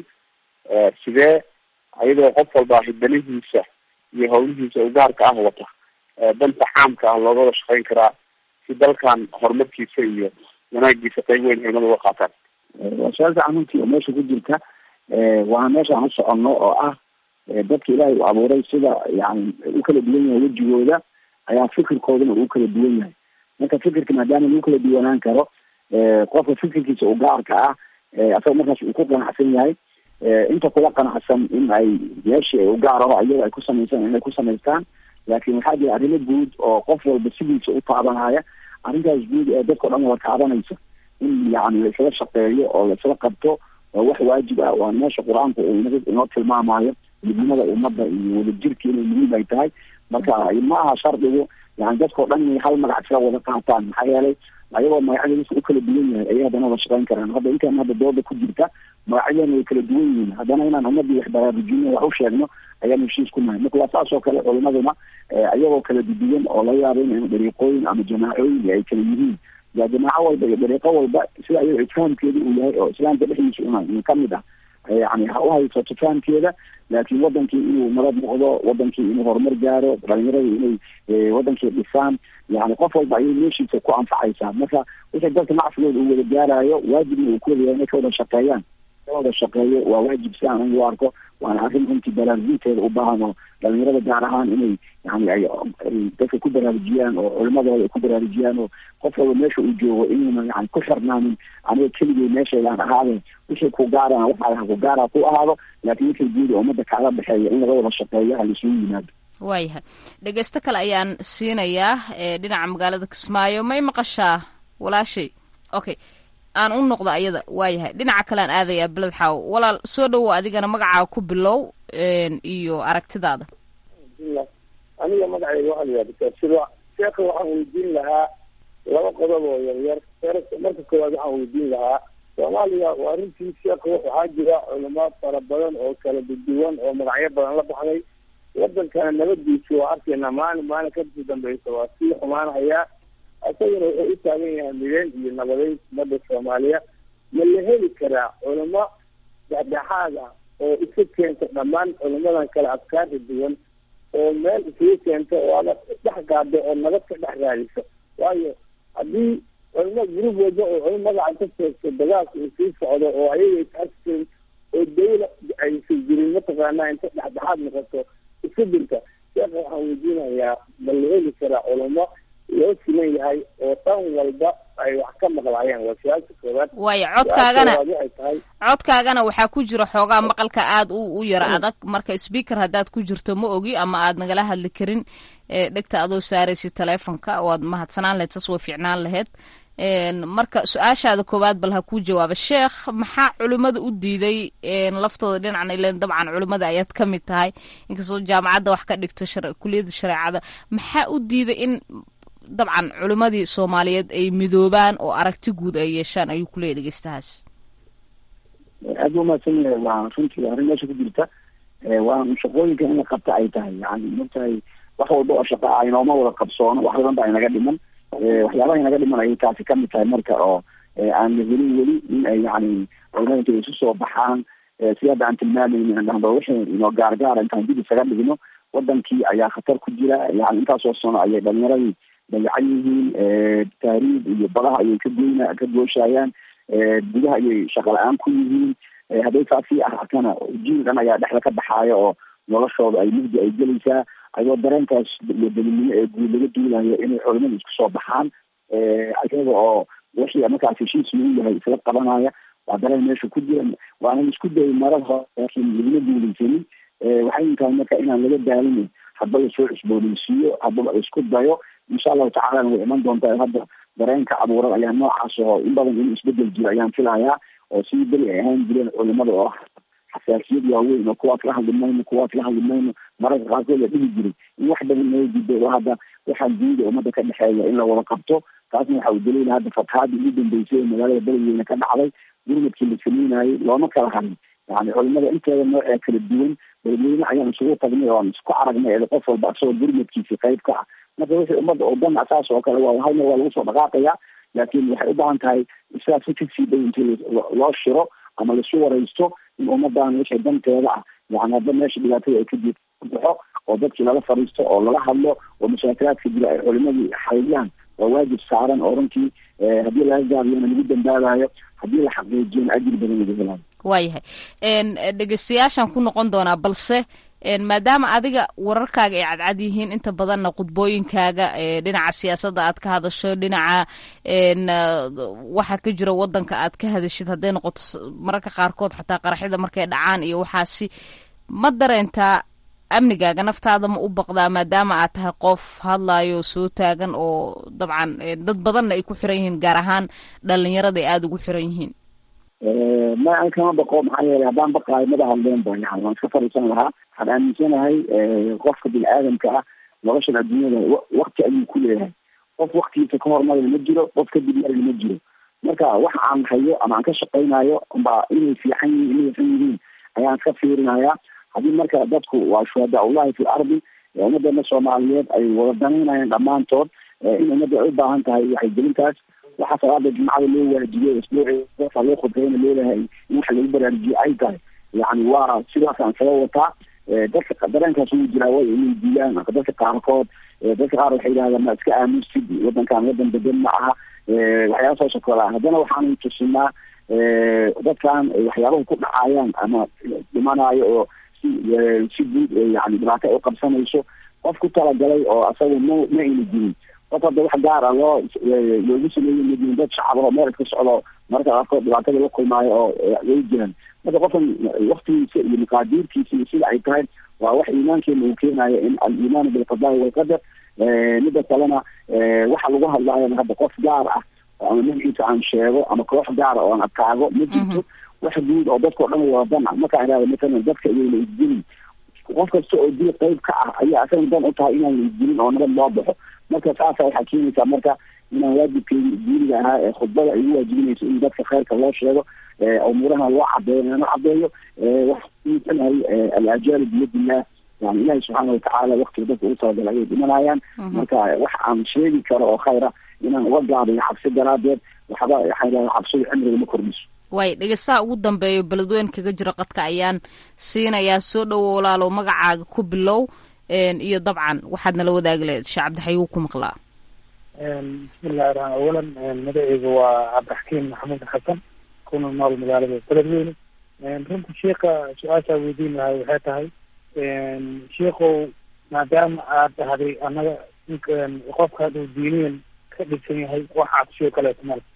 Speaker 11: sidee ayadoo qof walba hidanihiisa iyo hawlihiisa u gaarka ah wata danta caamka ah looga wada shaqeyn karaa si dalkan horumarkiisa iyo wanaagiisa qayb weyn culimada uga qaataan
Speaker 4: waa su-aal fiican runtii oo meesha ku jirta waana meesha aan u soconno oo ah dadka ilaahay u abuuray sida yani u kala duwan yahay wejigooda ayaa fikirkoodana uu kala duwan yahay marka fikirka maadaama lagu kala duwanaan karo qofka fikirkiisa u gaarka ah asaga markaas uu ku qanacsan yahay inta kula qanacsan in ay meeshii ay u gaaraho iyada ay ku samaysan inay ku samaystaan laakiin waxaa jira arrimo guud oo qof walba sidiisa u taabanaya arrintaas guud ee dadka o dhan wada taabanaysa in yani laisla shaqeeyo oo laisla qabto oo wax waajib ah waa meesha qur-aanku uu inoo tilmaamayo midnimada ummadda iyo wadajirka inay muhiim ay tahay marka ma aha shardigu yani dadkao dhan inay hal magac isla wada qaataan maxaa yeelay ayagoo magacyadiisa u kala duwan yahay ayay haddana wada shaqeyn karaan hadda intaan hadda dooda ku jirta magacyadeena way kala duwan yihiin haddana inaan ummadii wax baraarujino wax u sheegno ayaan heshiis ku nahay marka waa saas oo kale culimaduna ayagoo kala duduwan oo laga yaabo in dariiqooyin ama jamaacooyin ay kala yihiin yaa jamaaco walba iyo dariiqo walba sida ayago ifhaamkeeda uu yahay oo islaamka dhexdiisa una kamid ah yani ha uhaysato fahamkeeda laakiin wadankii inuu nabad noqdo wadankii inuu horumar gaaro dhalinyarada inay wadankii dhisaan yani qof walba ayay meeshiisa ku anfacaysaa marka wixii dadka nacfigooda uu wada gaarayo waajibna uu kuwada yahay inay ka wada shaqeeyaan ka wada shaqeeyo waa waajib si aan in loo arko waana arrin runtii baraarujinteeda u baahan oo dhalinyarada gaar ahaan inay yani ay dadka ku baraarujiyaan oo culimadooda ay ku baraarujiyaan oo qof walba meesha uu joogo inuuna yani ku xirnaanin aniga keligay meeshayaan ahaadeen wixii ku gaarana waxaa ku gaara ku ahaado laakiin wixii guud oo ummadda kaaga dhexeeya in laga wada shaqeeyo ha laisugu yimaado
Speaker 9: waayahay dhegeysto kale ayaan siinayaa dhinaca magaalada Kismaayo may maqashaa walaashay okay aan u noqdo ayada waayahay dhinaca kale aan aadayaa bilad xaw walaal soo dhawo adigana magacaaga ku bilow iyo aragtidaada
Speaker 12: aniga magacayga waxaa la yidhahdaa sida sheekha waxaan weydiin lahaa laba qodob oo yaryar marka koowaad waxaan weydiin lahaa soomaaliya waa runtii sheekha waxaa jira culamo fara badan oo kala duwan oo magacyo badan la baxday wadankana nabadiisu waa arkaynaa maalin maalin kasii dambeysa waa sii xumaanahayaa isagana wuxuu u taagan yahay mideen iyo nabadeyn umada soomaaliya ma la heli karaa culamo dhexdhexaad ah oo isu keenta dhammaan culamadan kale afkaarta duwan oo meel isugu keenta oo ada dhex gaado oo nabad ka dhex raadiso waayo haddii culamo group walba oo culamo magaca ka sheegto dagaalka uu sii socdo oo ayaga isarsin oo dawla aysan jirin mataqaanaa inta dhexdhexaad noqoto isu dirta sheekha waxaan weydiinayaa ma la heli karaa culamo loo siman yahay oo tan walba ay wax ka maqlaayaan waa su-aalka koowaad
Speaker 9: waayo codkaagana codkaagana waxaa ku jira xoogaa maqalka aada u u yara adag marka speaker haddaad ku jirto ma ogi ama aad nagala hadli karin dhegta adoo saaraysa teleefonka waad mahadsanaan lahayd saas way fiicnaan lahayd marka su-aashaada koowaad bal ha kuu jawaaba sheekh maxaa culimada u diiday laftooda dhinacan ilen dabcan culimada ayaad ka mid tahay inkastoo jaamacadda wax ka dhigto kuliyadda shareecada maxaa u diiday in dabcan culimadii soomaaliyeed ay midoobaan oo aragti guud ay yeeshaan ayuu kuleeyahy dhegeystahaas
Speaker 4: aada u mahadsan yahay waa runtii arrin meesha ku jirta waa shaqooyinka in la qabta ay tahay yani martahay wax walba oo shaqa ah inooma wada qabsoono wax badan ba inaga dhiman waxyaabaha inaga dhiman ayay taasi kamid tahay marka oo aan la helin weli in ay yani culimada intay isu soo baxaan si hadda aan tilmaamayni aan dhahdo wixii inoo gaargaara intaan dib isaga dhigno wadankii ayaa khatar ku jira yani intaasoo sano ayay dhalinyaradii dayacan yihiin taariib iyo badaha ayay ka goyna ka gooshayaan gudaha ayay shaqa la-aan ku yihiin hadday saasii ahaatana jiil dhan ayaa dhexda ka baxaaya oo noloshooda ay mugdi ay gelaysaa ayadoo dareenkaas wadaninimo ee guud laga duulayo inay culimadu isku soo baxaan iyaga oo wixii markaas heshiis lagu yahay isla qabanaya waa dareen meesha ku jira waana isku dayay marar hore laakiin laguma guulaysanin waxay tahay marka inaan laga daalin hadba lasoo cusboonaysiiyo hadaba isku dayo insha allahu tacala way iman doontaa hadda dareenka abuuran ayaa noocaas oo in badan in isbedel jiro ayaan filayaa oo sidii beri ay ahaan jireen culimada oo xasaasiyad waaweyn oo kuwaas la hadli mayno kuwaas la hadli mayno mararka qaarkood la dhihi jiray in wax badan laga gudbo oo hadda waxaa diida ummadda ka dhexeeya in la wada qabto taasna waxa uu daliil hadda fatahaadii ugu dambeysay ee magaalada beledweyne ka dhacday gurmadkii la sameynayay looma kala harin yani culimada inteeda noocee kala duwan beledweyne ayaan isugu tagnay oo aan isku aragnay ee qof walba asagoo gurmadkiisa qayb ka ah marka wixii ummadda oo dhan asaas oo kale waa hal mar waa lagu soo dhaqaaqaya laakiin waxay u baahan tahay sidaas si kasii dhow intii loo shiro ama lasu waraysto in ummadan wixii danteeda ah yani hadda meesha dhibaatada ay ka jir baxo oo dadkii lala fariisto oo lala hadlo oo mashaakiraadka jira ay culimadii xaliyaan waa waajib saaran oo runtii haddii laga gaabiyona lagu dambaabayo haddii la xaqiijiyona ajir badan laga helayo
Speaker 9: waayahay dhegeystayaashaan ku noqon doonaa balse maadaama adiga wararkaaga ay cadcad yihiin inta badanna khudbooyinkaaga dhinaca siyaasadda aad ka hadasho dhinaca waxa ka jira wadanka aad ka hadashid hadday noqoto mararka qaarkood xataa qaraxyada markay dhacaan iyo waxaasi ma dareentaa amnigaaga naftaada ma u baqdaa maadaama aad tahay qof hadlayo soo taagan oo dabcan dad badanna ay ku xiran yihiin gaar ahaan dhalinyarada ay aada ugu xiran yihiin
Speaker 4: ma an kama baqo maxaa yeelay haddaan baqaayo mada hadleen ba yani waan iska fariisan lahaa waxaan aaminsanahay qofka bini aadamka ah noloshan adduunyada wakti ayuu ku leeyahay qof waktigiisa ka hormarina ma jiro qof kadib marina ma jiro marka wax aan hayo ama aan ka shaqaynayo ba inay fiican yihiin inay xun yihiin ayaan iska fiirinaya haddii marka dadku waa shuhadaa ullahi fi ardi ummadana soomaaliyeed ay wada danaynayaan dhammaantood in ummadda ay u baahan tahay waxay gelintaas waxaa salaada jumcada loo waajibiyey isbuucii loo khudbayna leedahay in waxa lagu baraarujiye ay tahay yani waa sidaasaan saga wataa dadka dareenkaas ugu jiraa way inay diiyaan dadka qaarkood dadka qaar waxay yidhahdaan ma iska aamusid wadankan wadan bedan ma aha waxyaaba soo sokolaa haddana waxaanu tusinaa dadkan waxyaabaha ku dhacayaan ama dhimanayo oo si si guud yani dhibaato ay u qabsanayso qof ku talagalay oo asaga ma ma ayna jirin qof hadda wax gaar ah loo loogu sameeyey midin dad shacab oo meel ka socdo marka qaarkood dhibaatada la kulmaayo oo way jiraan marka qofkan waktigiisa iyo maqaadiirkiisa iyo sida ay tahay waa wax iimaankeena uu keenayo in al-iimaanu bilqadaai walqadar midda kalena waxa lagu hadlaayo hadda qof gaar ah ama magaciisa aan sheego ama koox gaar ah oo aan adkaago ma jirto wax guud oo dadkao dhan wadadan ah markaa idhahda matalan dadka iyayna isdilin qof kasta oo dil qayb ka ah ayaa asaga dan u tahay inaan la isdilin oo nabad loo baxo marka saasa waxaa keenaysaa marka inaan waajibkeedi diiniga ahaa ee khudbada ay u waajibinayso in dadka khayrka loo sheego umuuraha loo cadeeyo lana cadeeyo waxaanahay al-ajaalu biyadillah yani ilahi subxaana watacaala waktiga dadka ugu talagala ayay dhimanayaan marka wax aan sheegi karo oo khayra inaan uga gaabiyo xabsi daraadeed waxba waxay dhaha xabsida cimriga ma kordhiso
Speaker 9: way dhegeystaha ugu dambeeyo beledweyne kaga jiro qadka ayaan siinayaa soo dhowo walaalow magacaaga ku bilow iyo dabcan waxaad nala wadaagi lahayd sheekh cabdixayi ku maqlaa
Speaker 13: bismillahi raxmaan awalan magaceyga waa cabdixakiim maxamuud xasan kuna nool magaalada beledweyne runta sheika su-aashaa weydiin lahay waxay tahay sheikow maadaama aad dhahday annaga qofka haduu diiniyan ka dhigsan yahay wax cabsiyo kaleeto male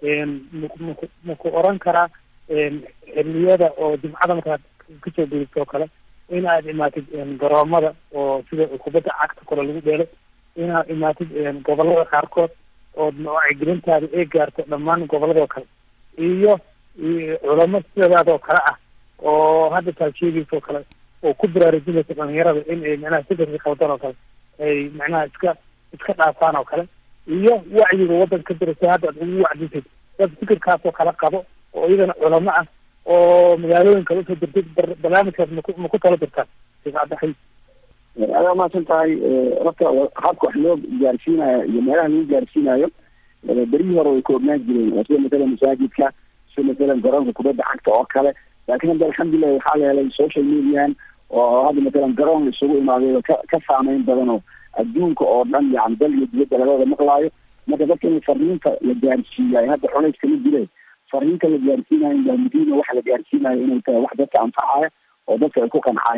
Speaker 13: maku maku oran karaa xiliyada oo jimcada markaad kasoo gudubto oo kale in aad imaatid garoomada oo sida kubadda cagta kale lagu dheelo inaad imaatid gobolada qaarkood oo wacyigelintaada ay gaarto dhammaan goboladoo kale iyo culamo sidaadoo kale ah oo hadda taad sheegaysa oo kale oo ku baraarujinaysa dhalinyarada in ay macnaha sidarka qabdan oo kale ay macnaha iska iska dhaafaan oo kale iyo wacyiga wadanka ka jira si hadda ad ugu wacdisad dad fikirkaasoo kala qabo oo iyadana culamo ah oo magaalooyin kale usoo dirtid barnaamijkaas maku maku tala dirtaan sheekh cabdixayi
Speaker 4: adaa mahadsan tahay horta habka wax loo gaarsiinayo iyo meelaha lagu gaarsiinayo berihii hore way koognaan jireen sida matalan masaajidka sida matalan garoonka kubadda cagta oo kale laakiin hadda alxamdulilah waxaa la helay social median oo hadda matalan garoon la isugu imaaday ka ka saameyn badan oo adduunka oo dhan yani dal iyo dibadda laga wada maqlaayo marka dadka in fariinta la gaarsiiyayo hadda culays kama jire fariinta la gaarsiinayo baa muhiima waxa la gaarsiinayo inay tahay wax dadka anfacaya oo dadka ay ku qancayaan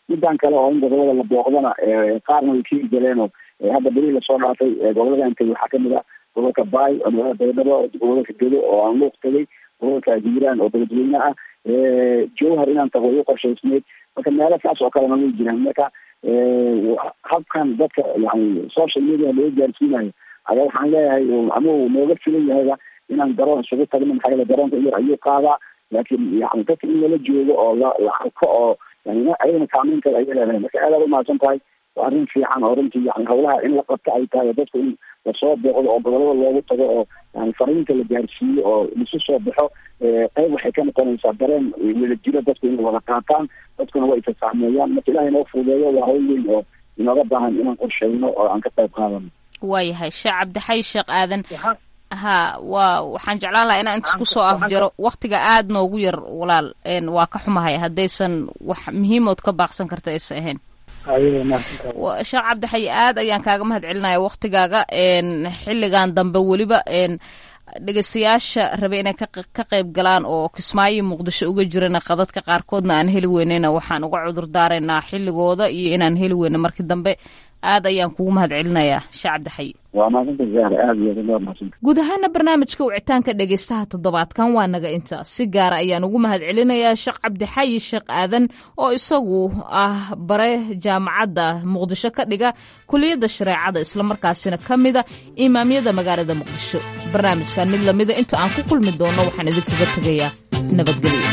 Speaker 4: midaan kale oo in gobolada la booqdana qaarna way ka galeen hadda beri lasoo dhaafay gobolada intay waxaa kamid ah gobolka baay oo magaalada baydhabo, gobolka gedo oo aan luuq tagay, gobolka hiiraan oo beledweyne ah, jowhar inaan tago way u qorshaysneyd. marka meelo saas oo kalena way jiraan. marka habkan dadka yani social media loo gaarsiinayo ayaa waxaan leeyahay ama uu nooga filan yahayba inaan garoon isugu tagno. maxaa yeele garoonka yar ayuu qaadaa, laakiin yani dadka in lala joogo oo la la arko oo yani ayadana saameynteeda ayay leedahay. marka aad aad umahadsan tahay, waa arrin fiican oo runtii yani hawlaha in la qabto ay tahay, dadku in lasoo booqdo oo gobolada loogu tago oo yani fariinta la gaarsiiyo oo lisu soo baxo. qayb waxay ka noqonaysaa dareen wada jiro, dadku inay wada qaataan, dadkuna waa isa saameeyaan. marka ilahay noo fuudeeyo waa hawl weyn oo inooga baahan inaan qorsheyno oo aan ka qayb qaadano.
Speaker 9: waayahay sheekh cabdixay sheekh aadan, ha waa waxaan jeclaan lahaa inaan intas kusoo afjaro, waktiga aad noogu yar walaal, waa ka xumahay haddaysan wax muhiimood ka baaqsan karta aysa ahayn. sheekh cabdixay aad ayaan kaaga mahad celinaya waktigaaga. xilligan dambe weliba dhegeystayaasha rabe inay ka qayb galaan oo kismaayo muqdisho uga jirana qadadka qaarkoodna aan heli weynayna waxaan uga cudur daaraynaa xilligooda iyo inaan heli weyno markii dambe. aad ayaan kugu mahad celinayaa sheekh cabdixay.
Speaker 4: waa maasanta zahra, aad iyo aad maasanta.
Speaker 9: guud ahaana barnaamijka wicitaanka dhegeystaha toddobaadkan waa naga inta. si gaara ayaan ugu mahad celinayaa sheekh cabdixay sheekh aadan oo isagu ah bare jaamacadda muqdisho ka dhiga kuliyadda shareecada islamarkaasina ka mida imaamyada magaalada muqdisho. barnaamijkan mid lamida inta aan ku kulmi doono waxaan idinkaga tegayaa nabadgelyo.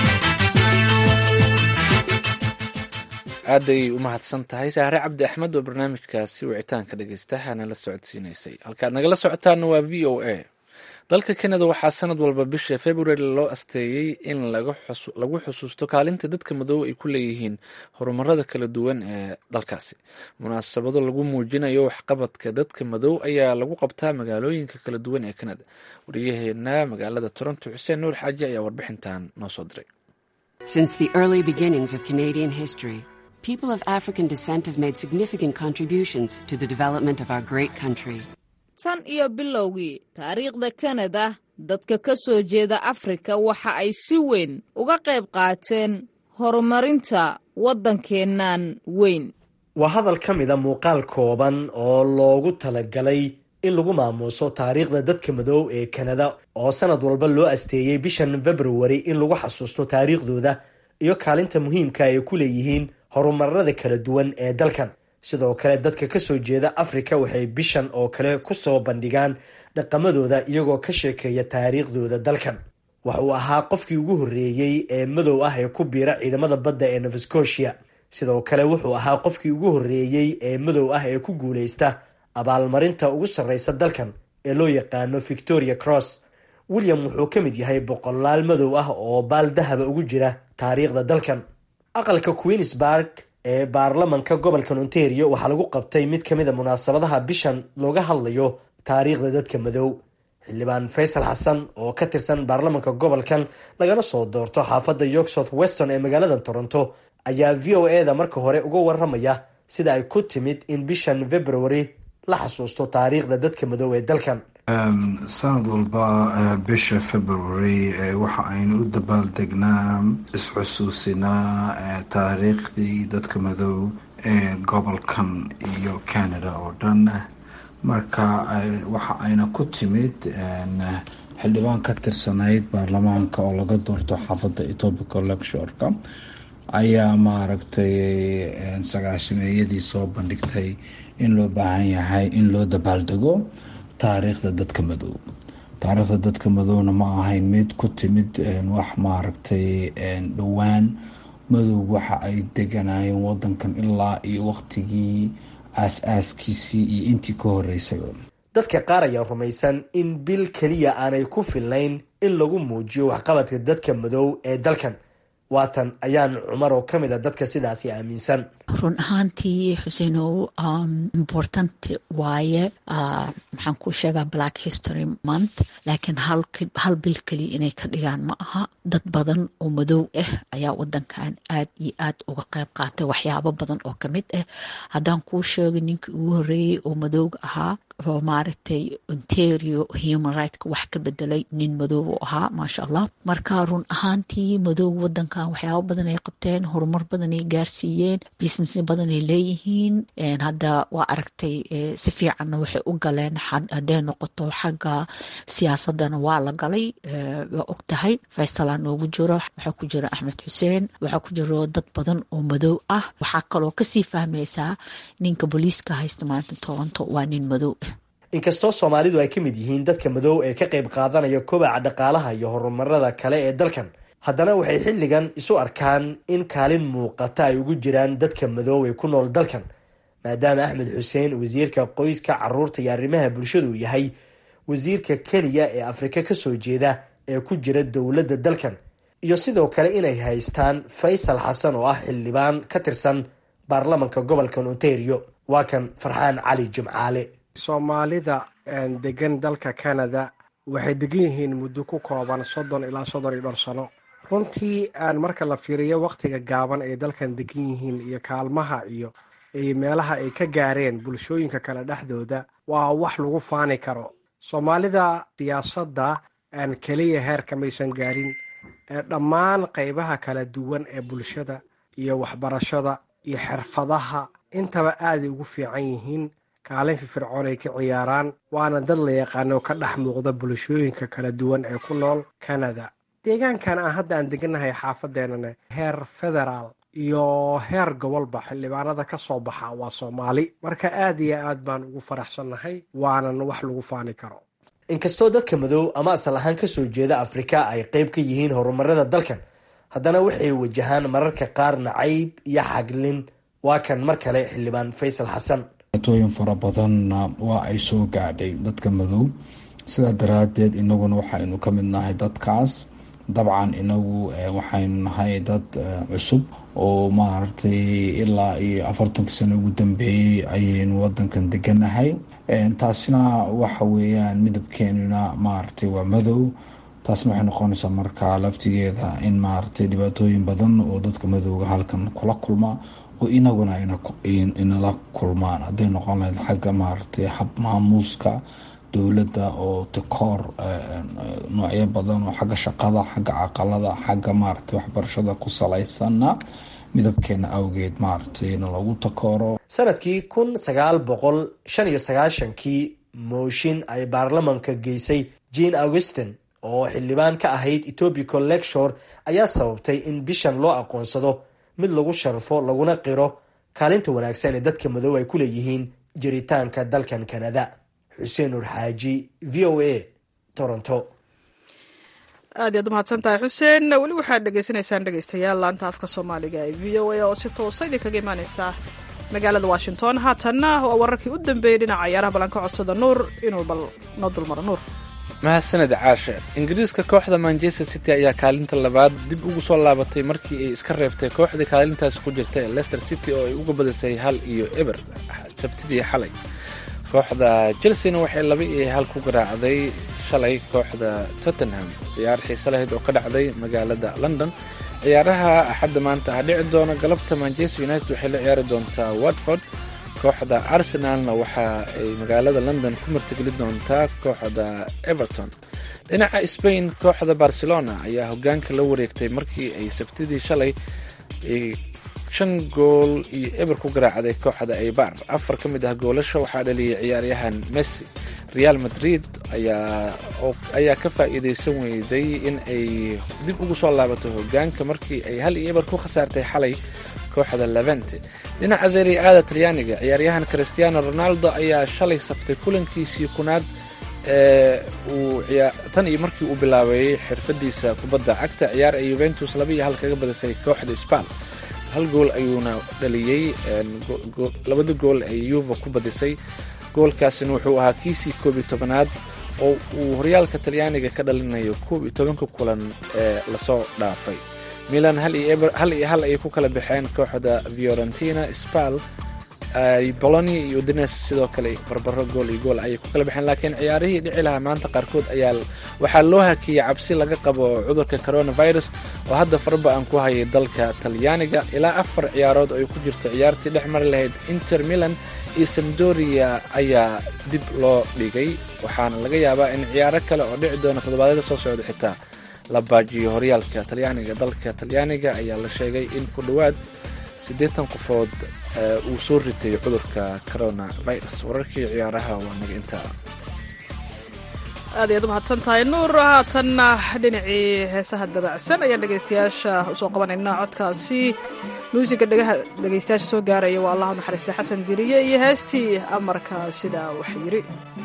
Speaker 2: aaday u mahadsan tahay sahre cabdi axmed oo barnaamijkaasi wicitaanka dhegeystahaana la socodsiinaysay. halkaad nagala socotaana waa v o a. dalka Canada waxaa sanad walba bisha February loo asteeyay in lagu xusuusto kaalinta dadka madow ay ku leeyihiin horumarada kala duwan ee dalkaasi. munaasabado lagu muujinayo waxqabadka dadka madow ayaa lagu qabtaa magaalooyinka kala duwan ee Canada. wariyaheena magaalada Toronto Xuseen Nuur Xaaji ayaa warbixintan noo soo diray.
Speaker 14: Since the early beginnings of Canadian history, people of African descent have made significant contributions to the development of our great country.
Speaker 9: tan iyo bilowgii taariikhda Canada, dadka ka soo jeeda Afrika waxa ay si weyn uga qayb qaateen horumarinta waddankeennan weyn.
Speaker 15: waa hadal ka mida muuqaal kooban oo loogu talagalay in lagu maamuuso taariikhda dadka madow ee Canada oo sanad walba loo asteeyay bishan February in lagu xasuusto taariikhdooda iyo kaalinta muhiimka ay ku leeyihiin horumarada kala duwan ee dalkan. sidoo kale dadka ka soo jeeda Afrika waxay bishan oo kale ku soo bandhigaan dhaqamadooda iyagoo ka sheekeeya taariikhdooda dalkan. waxa uu ahaa qofkii ugu horreeyay ee madow ah ee ku biira ciidamada badda ee Nova Scotia. sidoo kale wuxuu ahaa qofkii ugu horreeyay ee madow ah ee ku guuleysta abaalmarinta ugu sarreysa dalkan ee loo yaqaano Victoria Cross. William wuxuu ka mid yahay boqolaal madow ah oo baal dahaba ugu jira taariikhda dalkan. aqalka Queen's Park ee baarlamanka gobolka Ontario waxaa lagu qabtay mid ka mid ah munaasabadaha bishan looga hadlayo taariikhda dadka madow. xildhibaan Faysal Xasan oo ka tirsan baarlamanka gobolkan lagana soo doorto xaafadda York South Weston ee magaalada Toronto ayaa V O A da marka hore uga waramaya sida ay ku timid in bishan February la xasuusto taariikhda dadka madow ee dalkan.
Speaker 16: sanad walba bisha February waxa aynu u dabaaldegnaa isxusuusinaa taariikhdii dadka madow ee gobolkan iyo Canada oo dhan. marka waxa ayna ku timid xildhibaan ka tirsanayd baarlamaanka oo laga doorto xaafadda Etobicoke Lecture-ka ayaa maaragtay sagaashameeyadii soo bandhigtay in loo baahan yahay in loo dabaaldego taariikhda dadka madow. taariikhda dadka madowna ma ahayn mid ku timid wax maaragtay dhowaan. madow waxa ay deganaayeen wadankan ilaa iyo waqtigii aas-aaskiisii iyo intii ka horeysay.
Speaker 15: dadka qaar ayaa rumaysan in bil keliya aanay ku filnayn in lagu muujiyo waxqabadka dadka madow ee dalkan. waatan ayaan cumar oo ka mid a dadka sidaasi aaminsan.
Speaker 17: run ahaantii xuseenow important waaye maxaan ku sheegaa Black History Month, laakiin hal hal bil keliya inay ka dhigaan ma aha. dad badan oo madow ah ayaa wadankan aad iyo aad uga qayb qaatay waxyaabo badan oo ka mid ah. haddaan kuu sheego ninkii ugu horreeyay oo madowga ahaa oo maaragtay Ontario human rights wax ka bedelay nin madow oo ahaa, maasha Allah. marka run ahaantii madow wadankan waxyaabo badan ay qabteen, horumar badan ay gaarsiiyeen, business licensyo badanay leeyihiin hadda waa aragtay si fiicanna waxay u galeen hadday noqoto xagga siyaasadana waa la galay waa og tahay faysalaa noogu jiro waxaa ku jira axmed xuseen waxaa ku jiro dad badan oo madow ah waxaa kaloo kasii fahmaysaa ninka booliiska haysta maanta toronto waa nin madow ah.
Speaker 15: inkastoo soomaalidu ay ka mid yihiin dadka madow ee ka qayb qaadanaya kobaca dhaqaalaha iyo horumarada kale ee dalkan, haddana waxay xilligan isu arkaan in kaalin muuqata ay ugu jiraan dadka madow ee ku nool dalkan, maadaama axmed xuseen wasiirka qoyska, caruurta iyo arrimaha bulshadu yahay wasiirka keliya ee afrika kasoo jeeda ee ku jira dowladda dalkan, iyo sidoo kale inay haystaan faysal xasan oo ah xildhibaan ka tirsan baarlamanka gobolkan ontario. waa kan farxaan cali jimcaale.
Speaker 18: soomaalida degan dalka canada waxay degan yihiin muddo ku kooban soddon ilaa soddon iyo dhowr sano. runtii aan marka la fiiriyo waqtiga gaaban ay dalkan degan yihiin iyo kaalmaha iyo meelaha ay ka gaareen bulshooyinka kale dhexdooda waa wax lagu faani karo. soomaalida siyaasadda aan keliya heerka maysan gaarin, dhammaan qaybaha kala duwan ee bulshada iyo waxbarashada iyo xirfadaha intaba aaday ugu fiican yihiin, kaalin firfircoon ay ka ciyaaraan, waana dad la yaqaano ka dhex muuqda bulshooyinka kala duwan ee ku nool canada. deegaankan aan hadda aan deganahay xaafadeenana heer federaal iyo heer gobolba xildhibaanada ka soo baxa waa soomaali, marka aad iyo aad baan ugu faraxsannahay, waanan wax lagu faani karo.
Speaker 15: inkastoo dadka madow ama asal ahaan kasoo jeeda afrika ay qayb ka yihiin horumarada dalkan, haddana waxay wajahaan mararka qaar nacayb iyo xaglin. waa kan mar kale xildhibaan faysal xasan.
Speaker 16: atooyin fara badanna waa ay soo gaadhay dadka madow, sidaa daraadeed inaguna waxaynu ka mid nahay dadkaas. dabcan inagu waxaynu nahay dad cusub oo maaragtay ilaa iyo afartanka sano ugu dambeeyey ayaynu wadankan deganahay. taasina waxa weeyaan midabkeenuna maaragtay waa madow. taasna waxay noqonaysaa markaa laftigeeda in maaragtay dhibaatooyin badan oo dadka madowga halkan kula kulma oo inaguna inala kulmaan, hadday noqon lahayd xagga maaragtay hab maamuuska dowladda oo takoor noocyo badan oo xagga shaqada, xagga caqalada, xagga maaragtay waxbarashada ku salaysana midabkeena awgeed maaragtay na lagu takooro.
Speaker 15: sanadkii kun sagaal boqol shan iyo sagaashankii mooshin ay baarlamanka geysay jean augustin oo xildhibaan ka ahayd etobical lecture ayaa sababtay in bishan loo aqoonsado mid lagu sharfo laguna qiro kaalinta wanaagsan ee dadka madow ay ku leeyihiin jiritaanka dalkan canada. xuseen nur xaaji, v o a, toronto.
Speaker 1: aad iyaad umahadsan tahay xuseen. weli waxaad dhegaysanaysaan dhegaystayaal laanta afka soomaaliga ee v o a oo si toosa idinkaga imaaneysa magaalada washington. haatanna waa wararkii u dambeeyey dhinaca ciyaaraha ballan ka codsada nuur inuu bal noo dulmaro. nuur
Speaker 2: mahadsaned caashe. ingiriiska kooxda manchester city ayaa kaalinta labaad dib ugu soo laabatay markii ay iska reebtay kooxdii kaalintaas ku jirta ee leicester city oo ay uga badisay hal iyo eber sabtidii xalay. kooxda chelsea-na waxay laba iyo hal ku garaacday shalay kooxda tottenham, ciyaar xiise lahayd oo ka dhacday magaalada london. ciyaaraha axadda maanta ah dhici doona galabta manchester united waxay la ciyaari doontaa watford. kooxda arsenalna waxa ay magaalada london ku martigeli doontaa kooxda everton. dhinaca spain, kooxda barcelona ayaa hogaanka la wareegtay markii ay sabtidii shalay shan gool iyo eber ku garaacday kooxda eibar. afar ka mid ah goolasha waxaa dhaliyay ciyaaryahan messi. real madrid ayaa ka faa'iidaysan weyday in ay dib ugu soo laabato hogaanka markii ay hal iyo eber ku khasaartay xalay kooxda levente. dhinaca serie aada talyaaniga, ciyaaryahan cristiano ronaldo ayaa shalay saftay kulankiisii kunaad tan iyo markii uu bilaabay xirfadiisa kubadda cagta. ciyaar ay juventus laba iyo hal kaga badisay kooxda spal. hal gool ayuuna dhaliyey, labada gool ay yuva ku badisay. goolkaasina wuxuu ahaa kiisii koob iyo tobanaad oo uu horyaalka talyaaniga ka dhalinayo koob iyo tobanka kulan ee lasoo dhaafay. milan hal iyo hal ayay ku kala baxeen kooxda fiorentina. spal, bolonia iyo udines sidoo kale barbaro gool iyo gool ayay ku kala baxeen, laakiin ciyaarihii dhici lahaa maanta qaarkood ayaa waxaa loo hakiyey cabsi laga qabo cudurka coronavirus oo hadda farba-an ku hayay dalka talyaaniga. ilaa afar ciyaarood oo ay ku jirto ciyaartii dhex mari lahayd inter milan iyo sampdoria ayaa dib loo dhigay, waxaana laga yaabaa in ciyaaro kale oo dhici doona toddobaadyada soo socda xitaa la baajiyo horyaalka talyaaniga. dalka talyaaniga ayaa la sheegay in ku dhowaad siddeetan qofood uu soo ritay cudurka coronavirus. wararkii ciyaaraha waa naga intaa.
Speaker 1: aad ayaad u mahadsan tahay nuur. haatanna dhinacii heesaha dabacsan ayaan dhegaystayaasha usoo qabanaynaa. codkaasi muusiga dhagaha dhegaystayaasha soo gaaraya waa allah u naxariistay xasan diriye iyo heestii amarka sidaa wax yiri.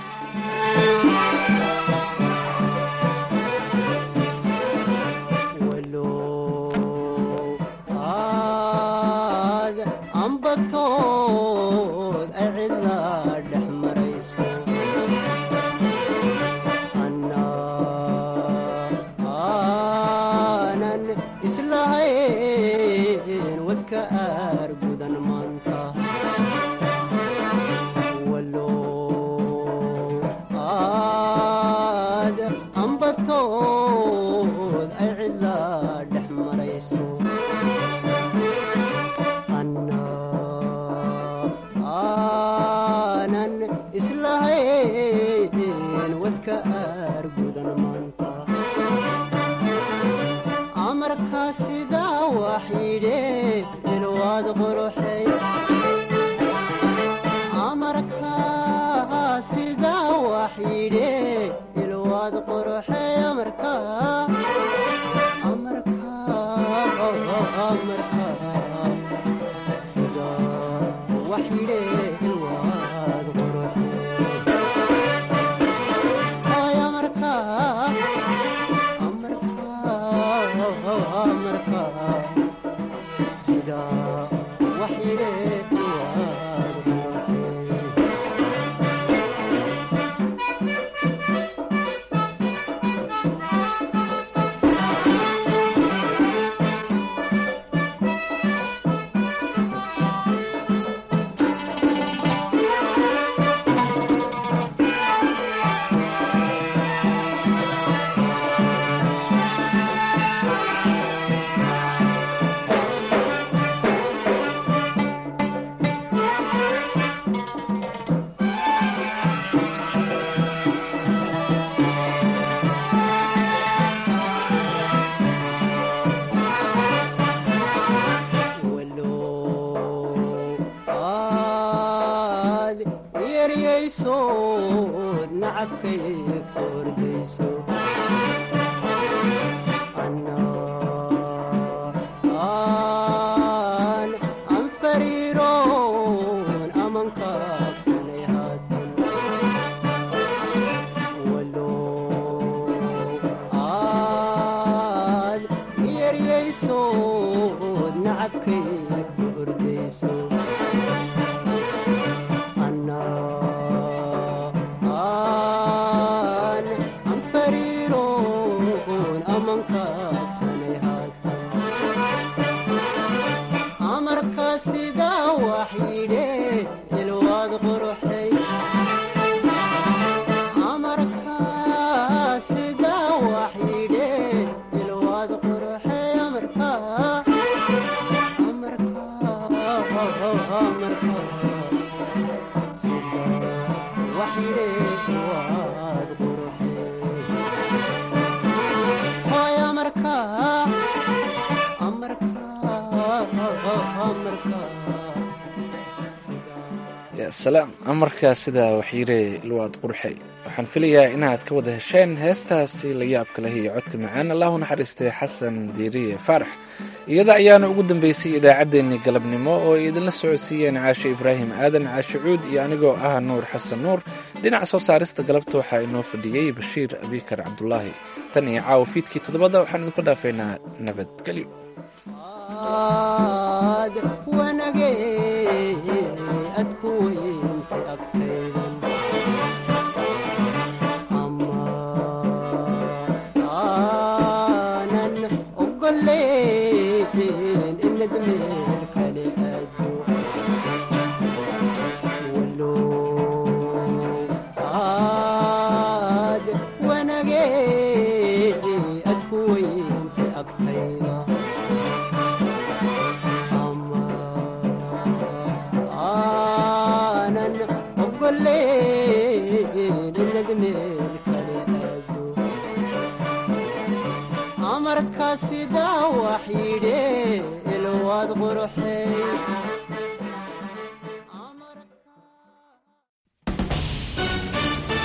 Speaker 2: salaam amarka sidaa waxyire ilwaad qurxay. waxaan filayaa inaad ka wada hesheen heestaasi la yaabka leh iyo codka macaan. allahu naxariistay xasan diiriye faarax. iyada ayaana ugu dambeysay idaacaddeenii galabnimo oo ay idinla socodsiiyeen caashe ibraahim aadan caashe cuud iyo anigoo ah nuur xasan nuur. dhinaca soo saarista galabta waxaa inoo fadhiyey bashiir abikar cabdulaahi. tan iyo caawa fiidkii toddobada waxaan idinku dhaafaynaa nabadgelyo.
Speaker 19: amarka sidaa wax yidhe waad quruxay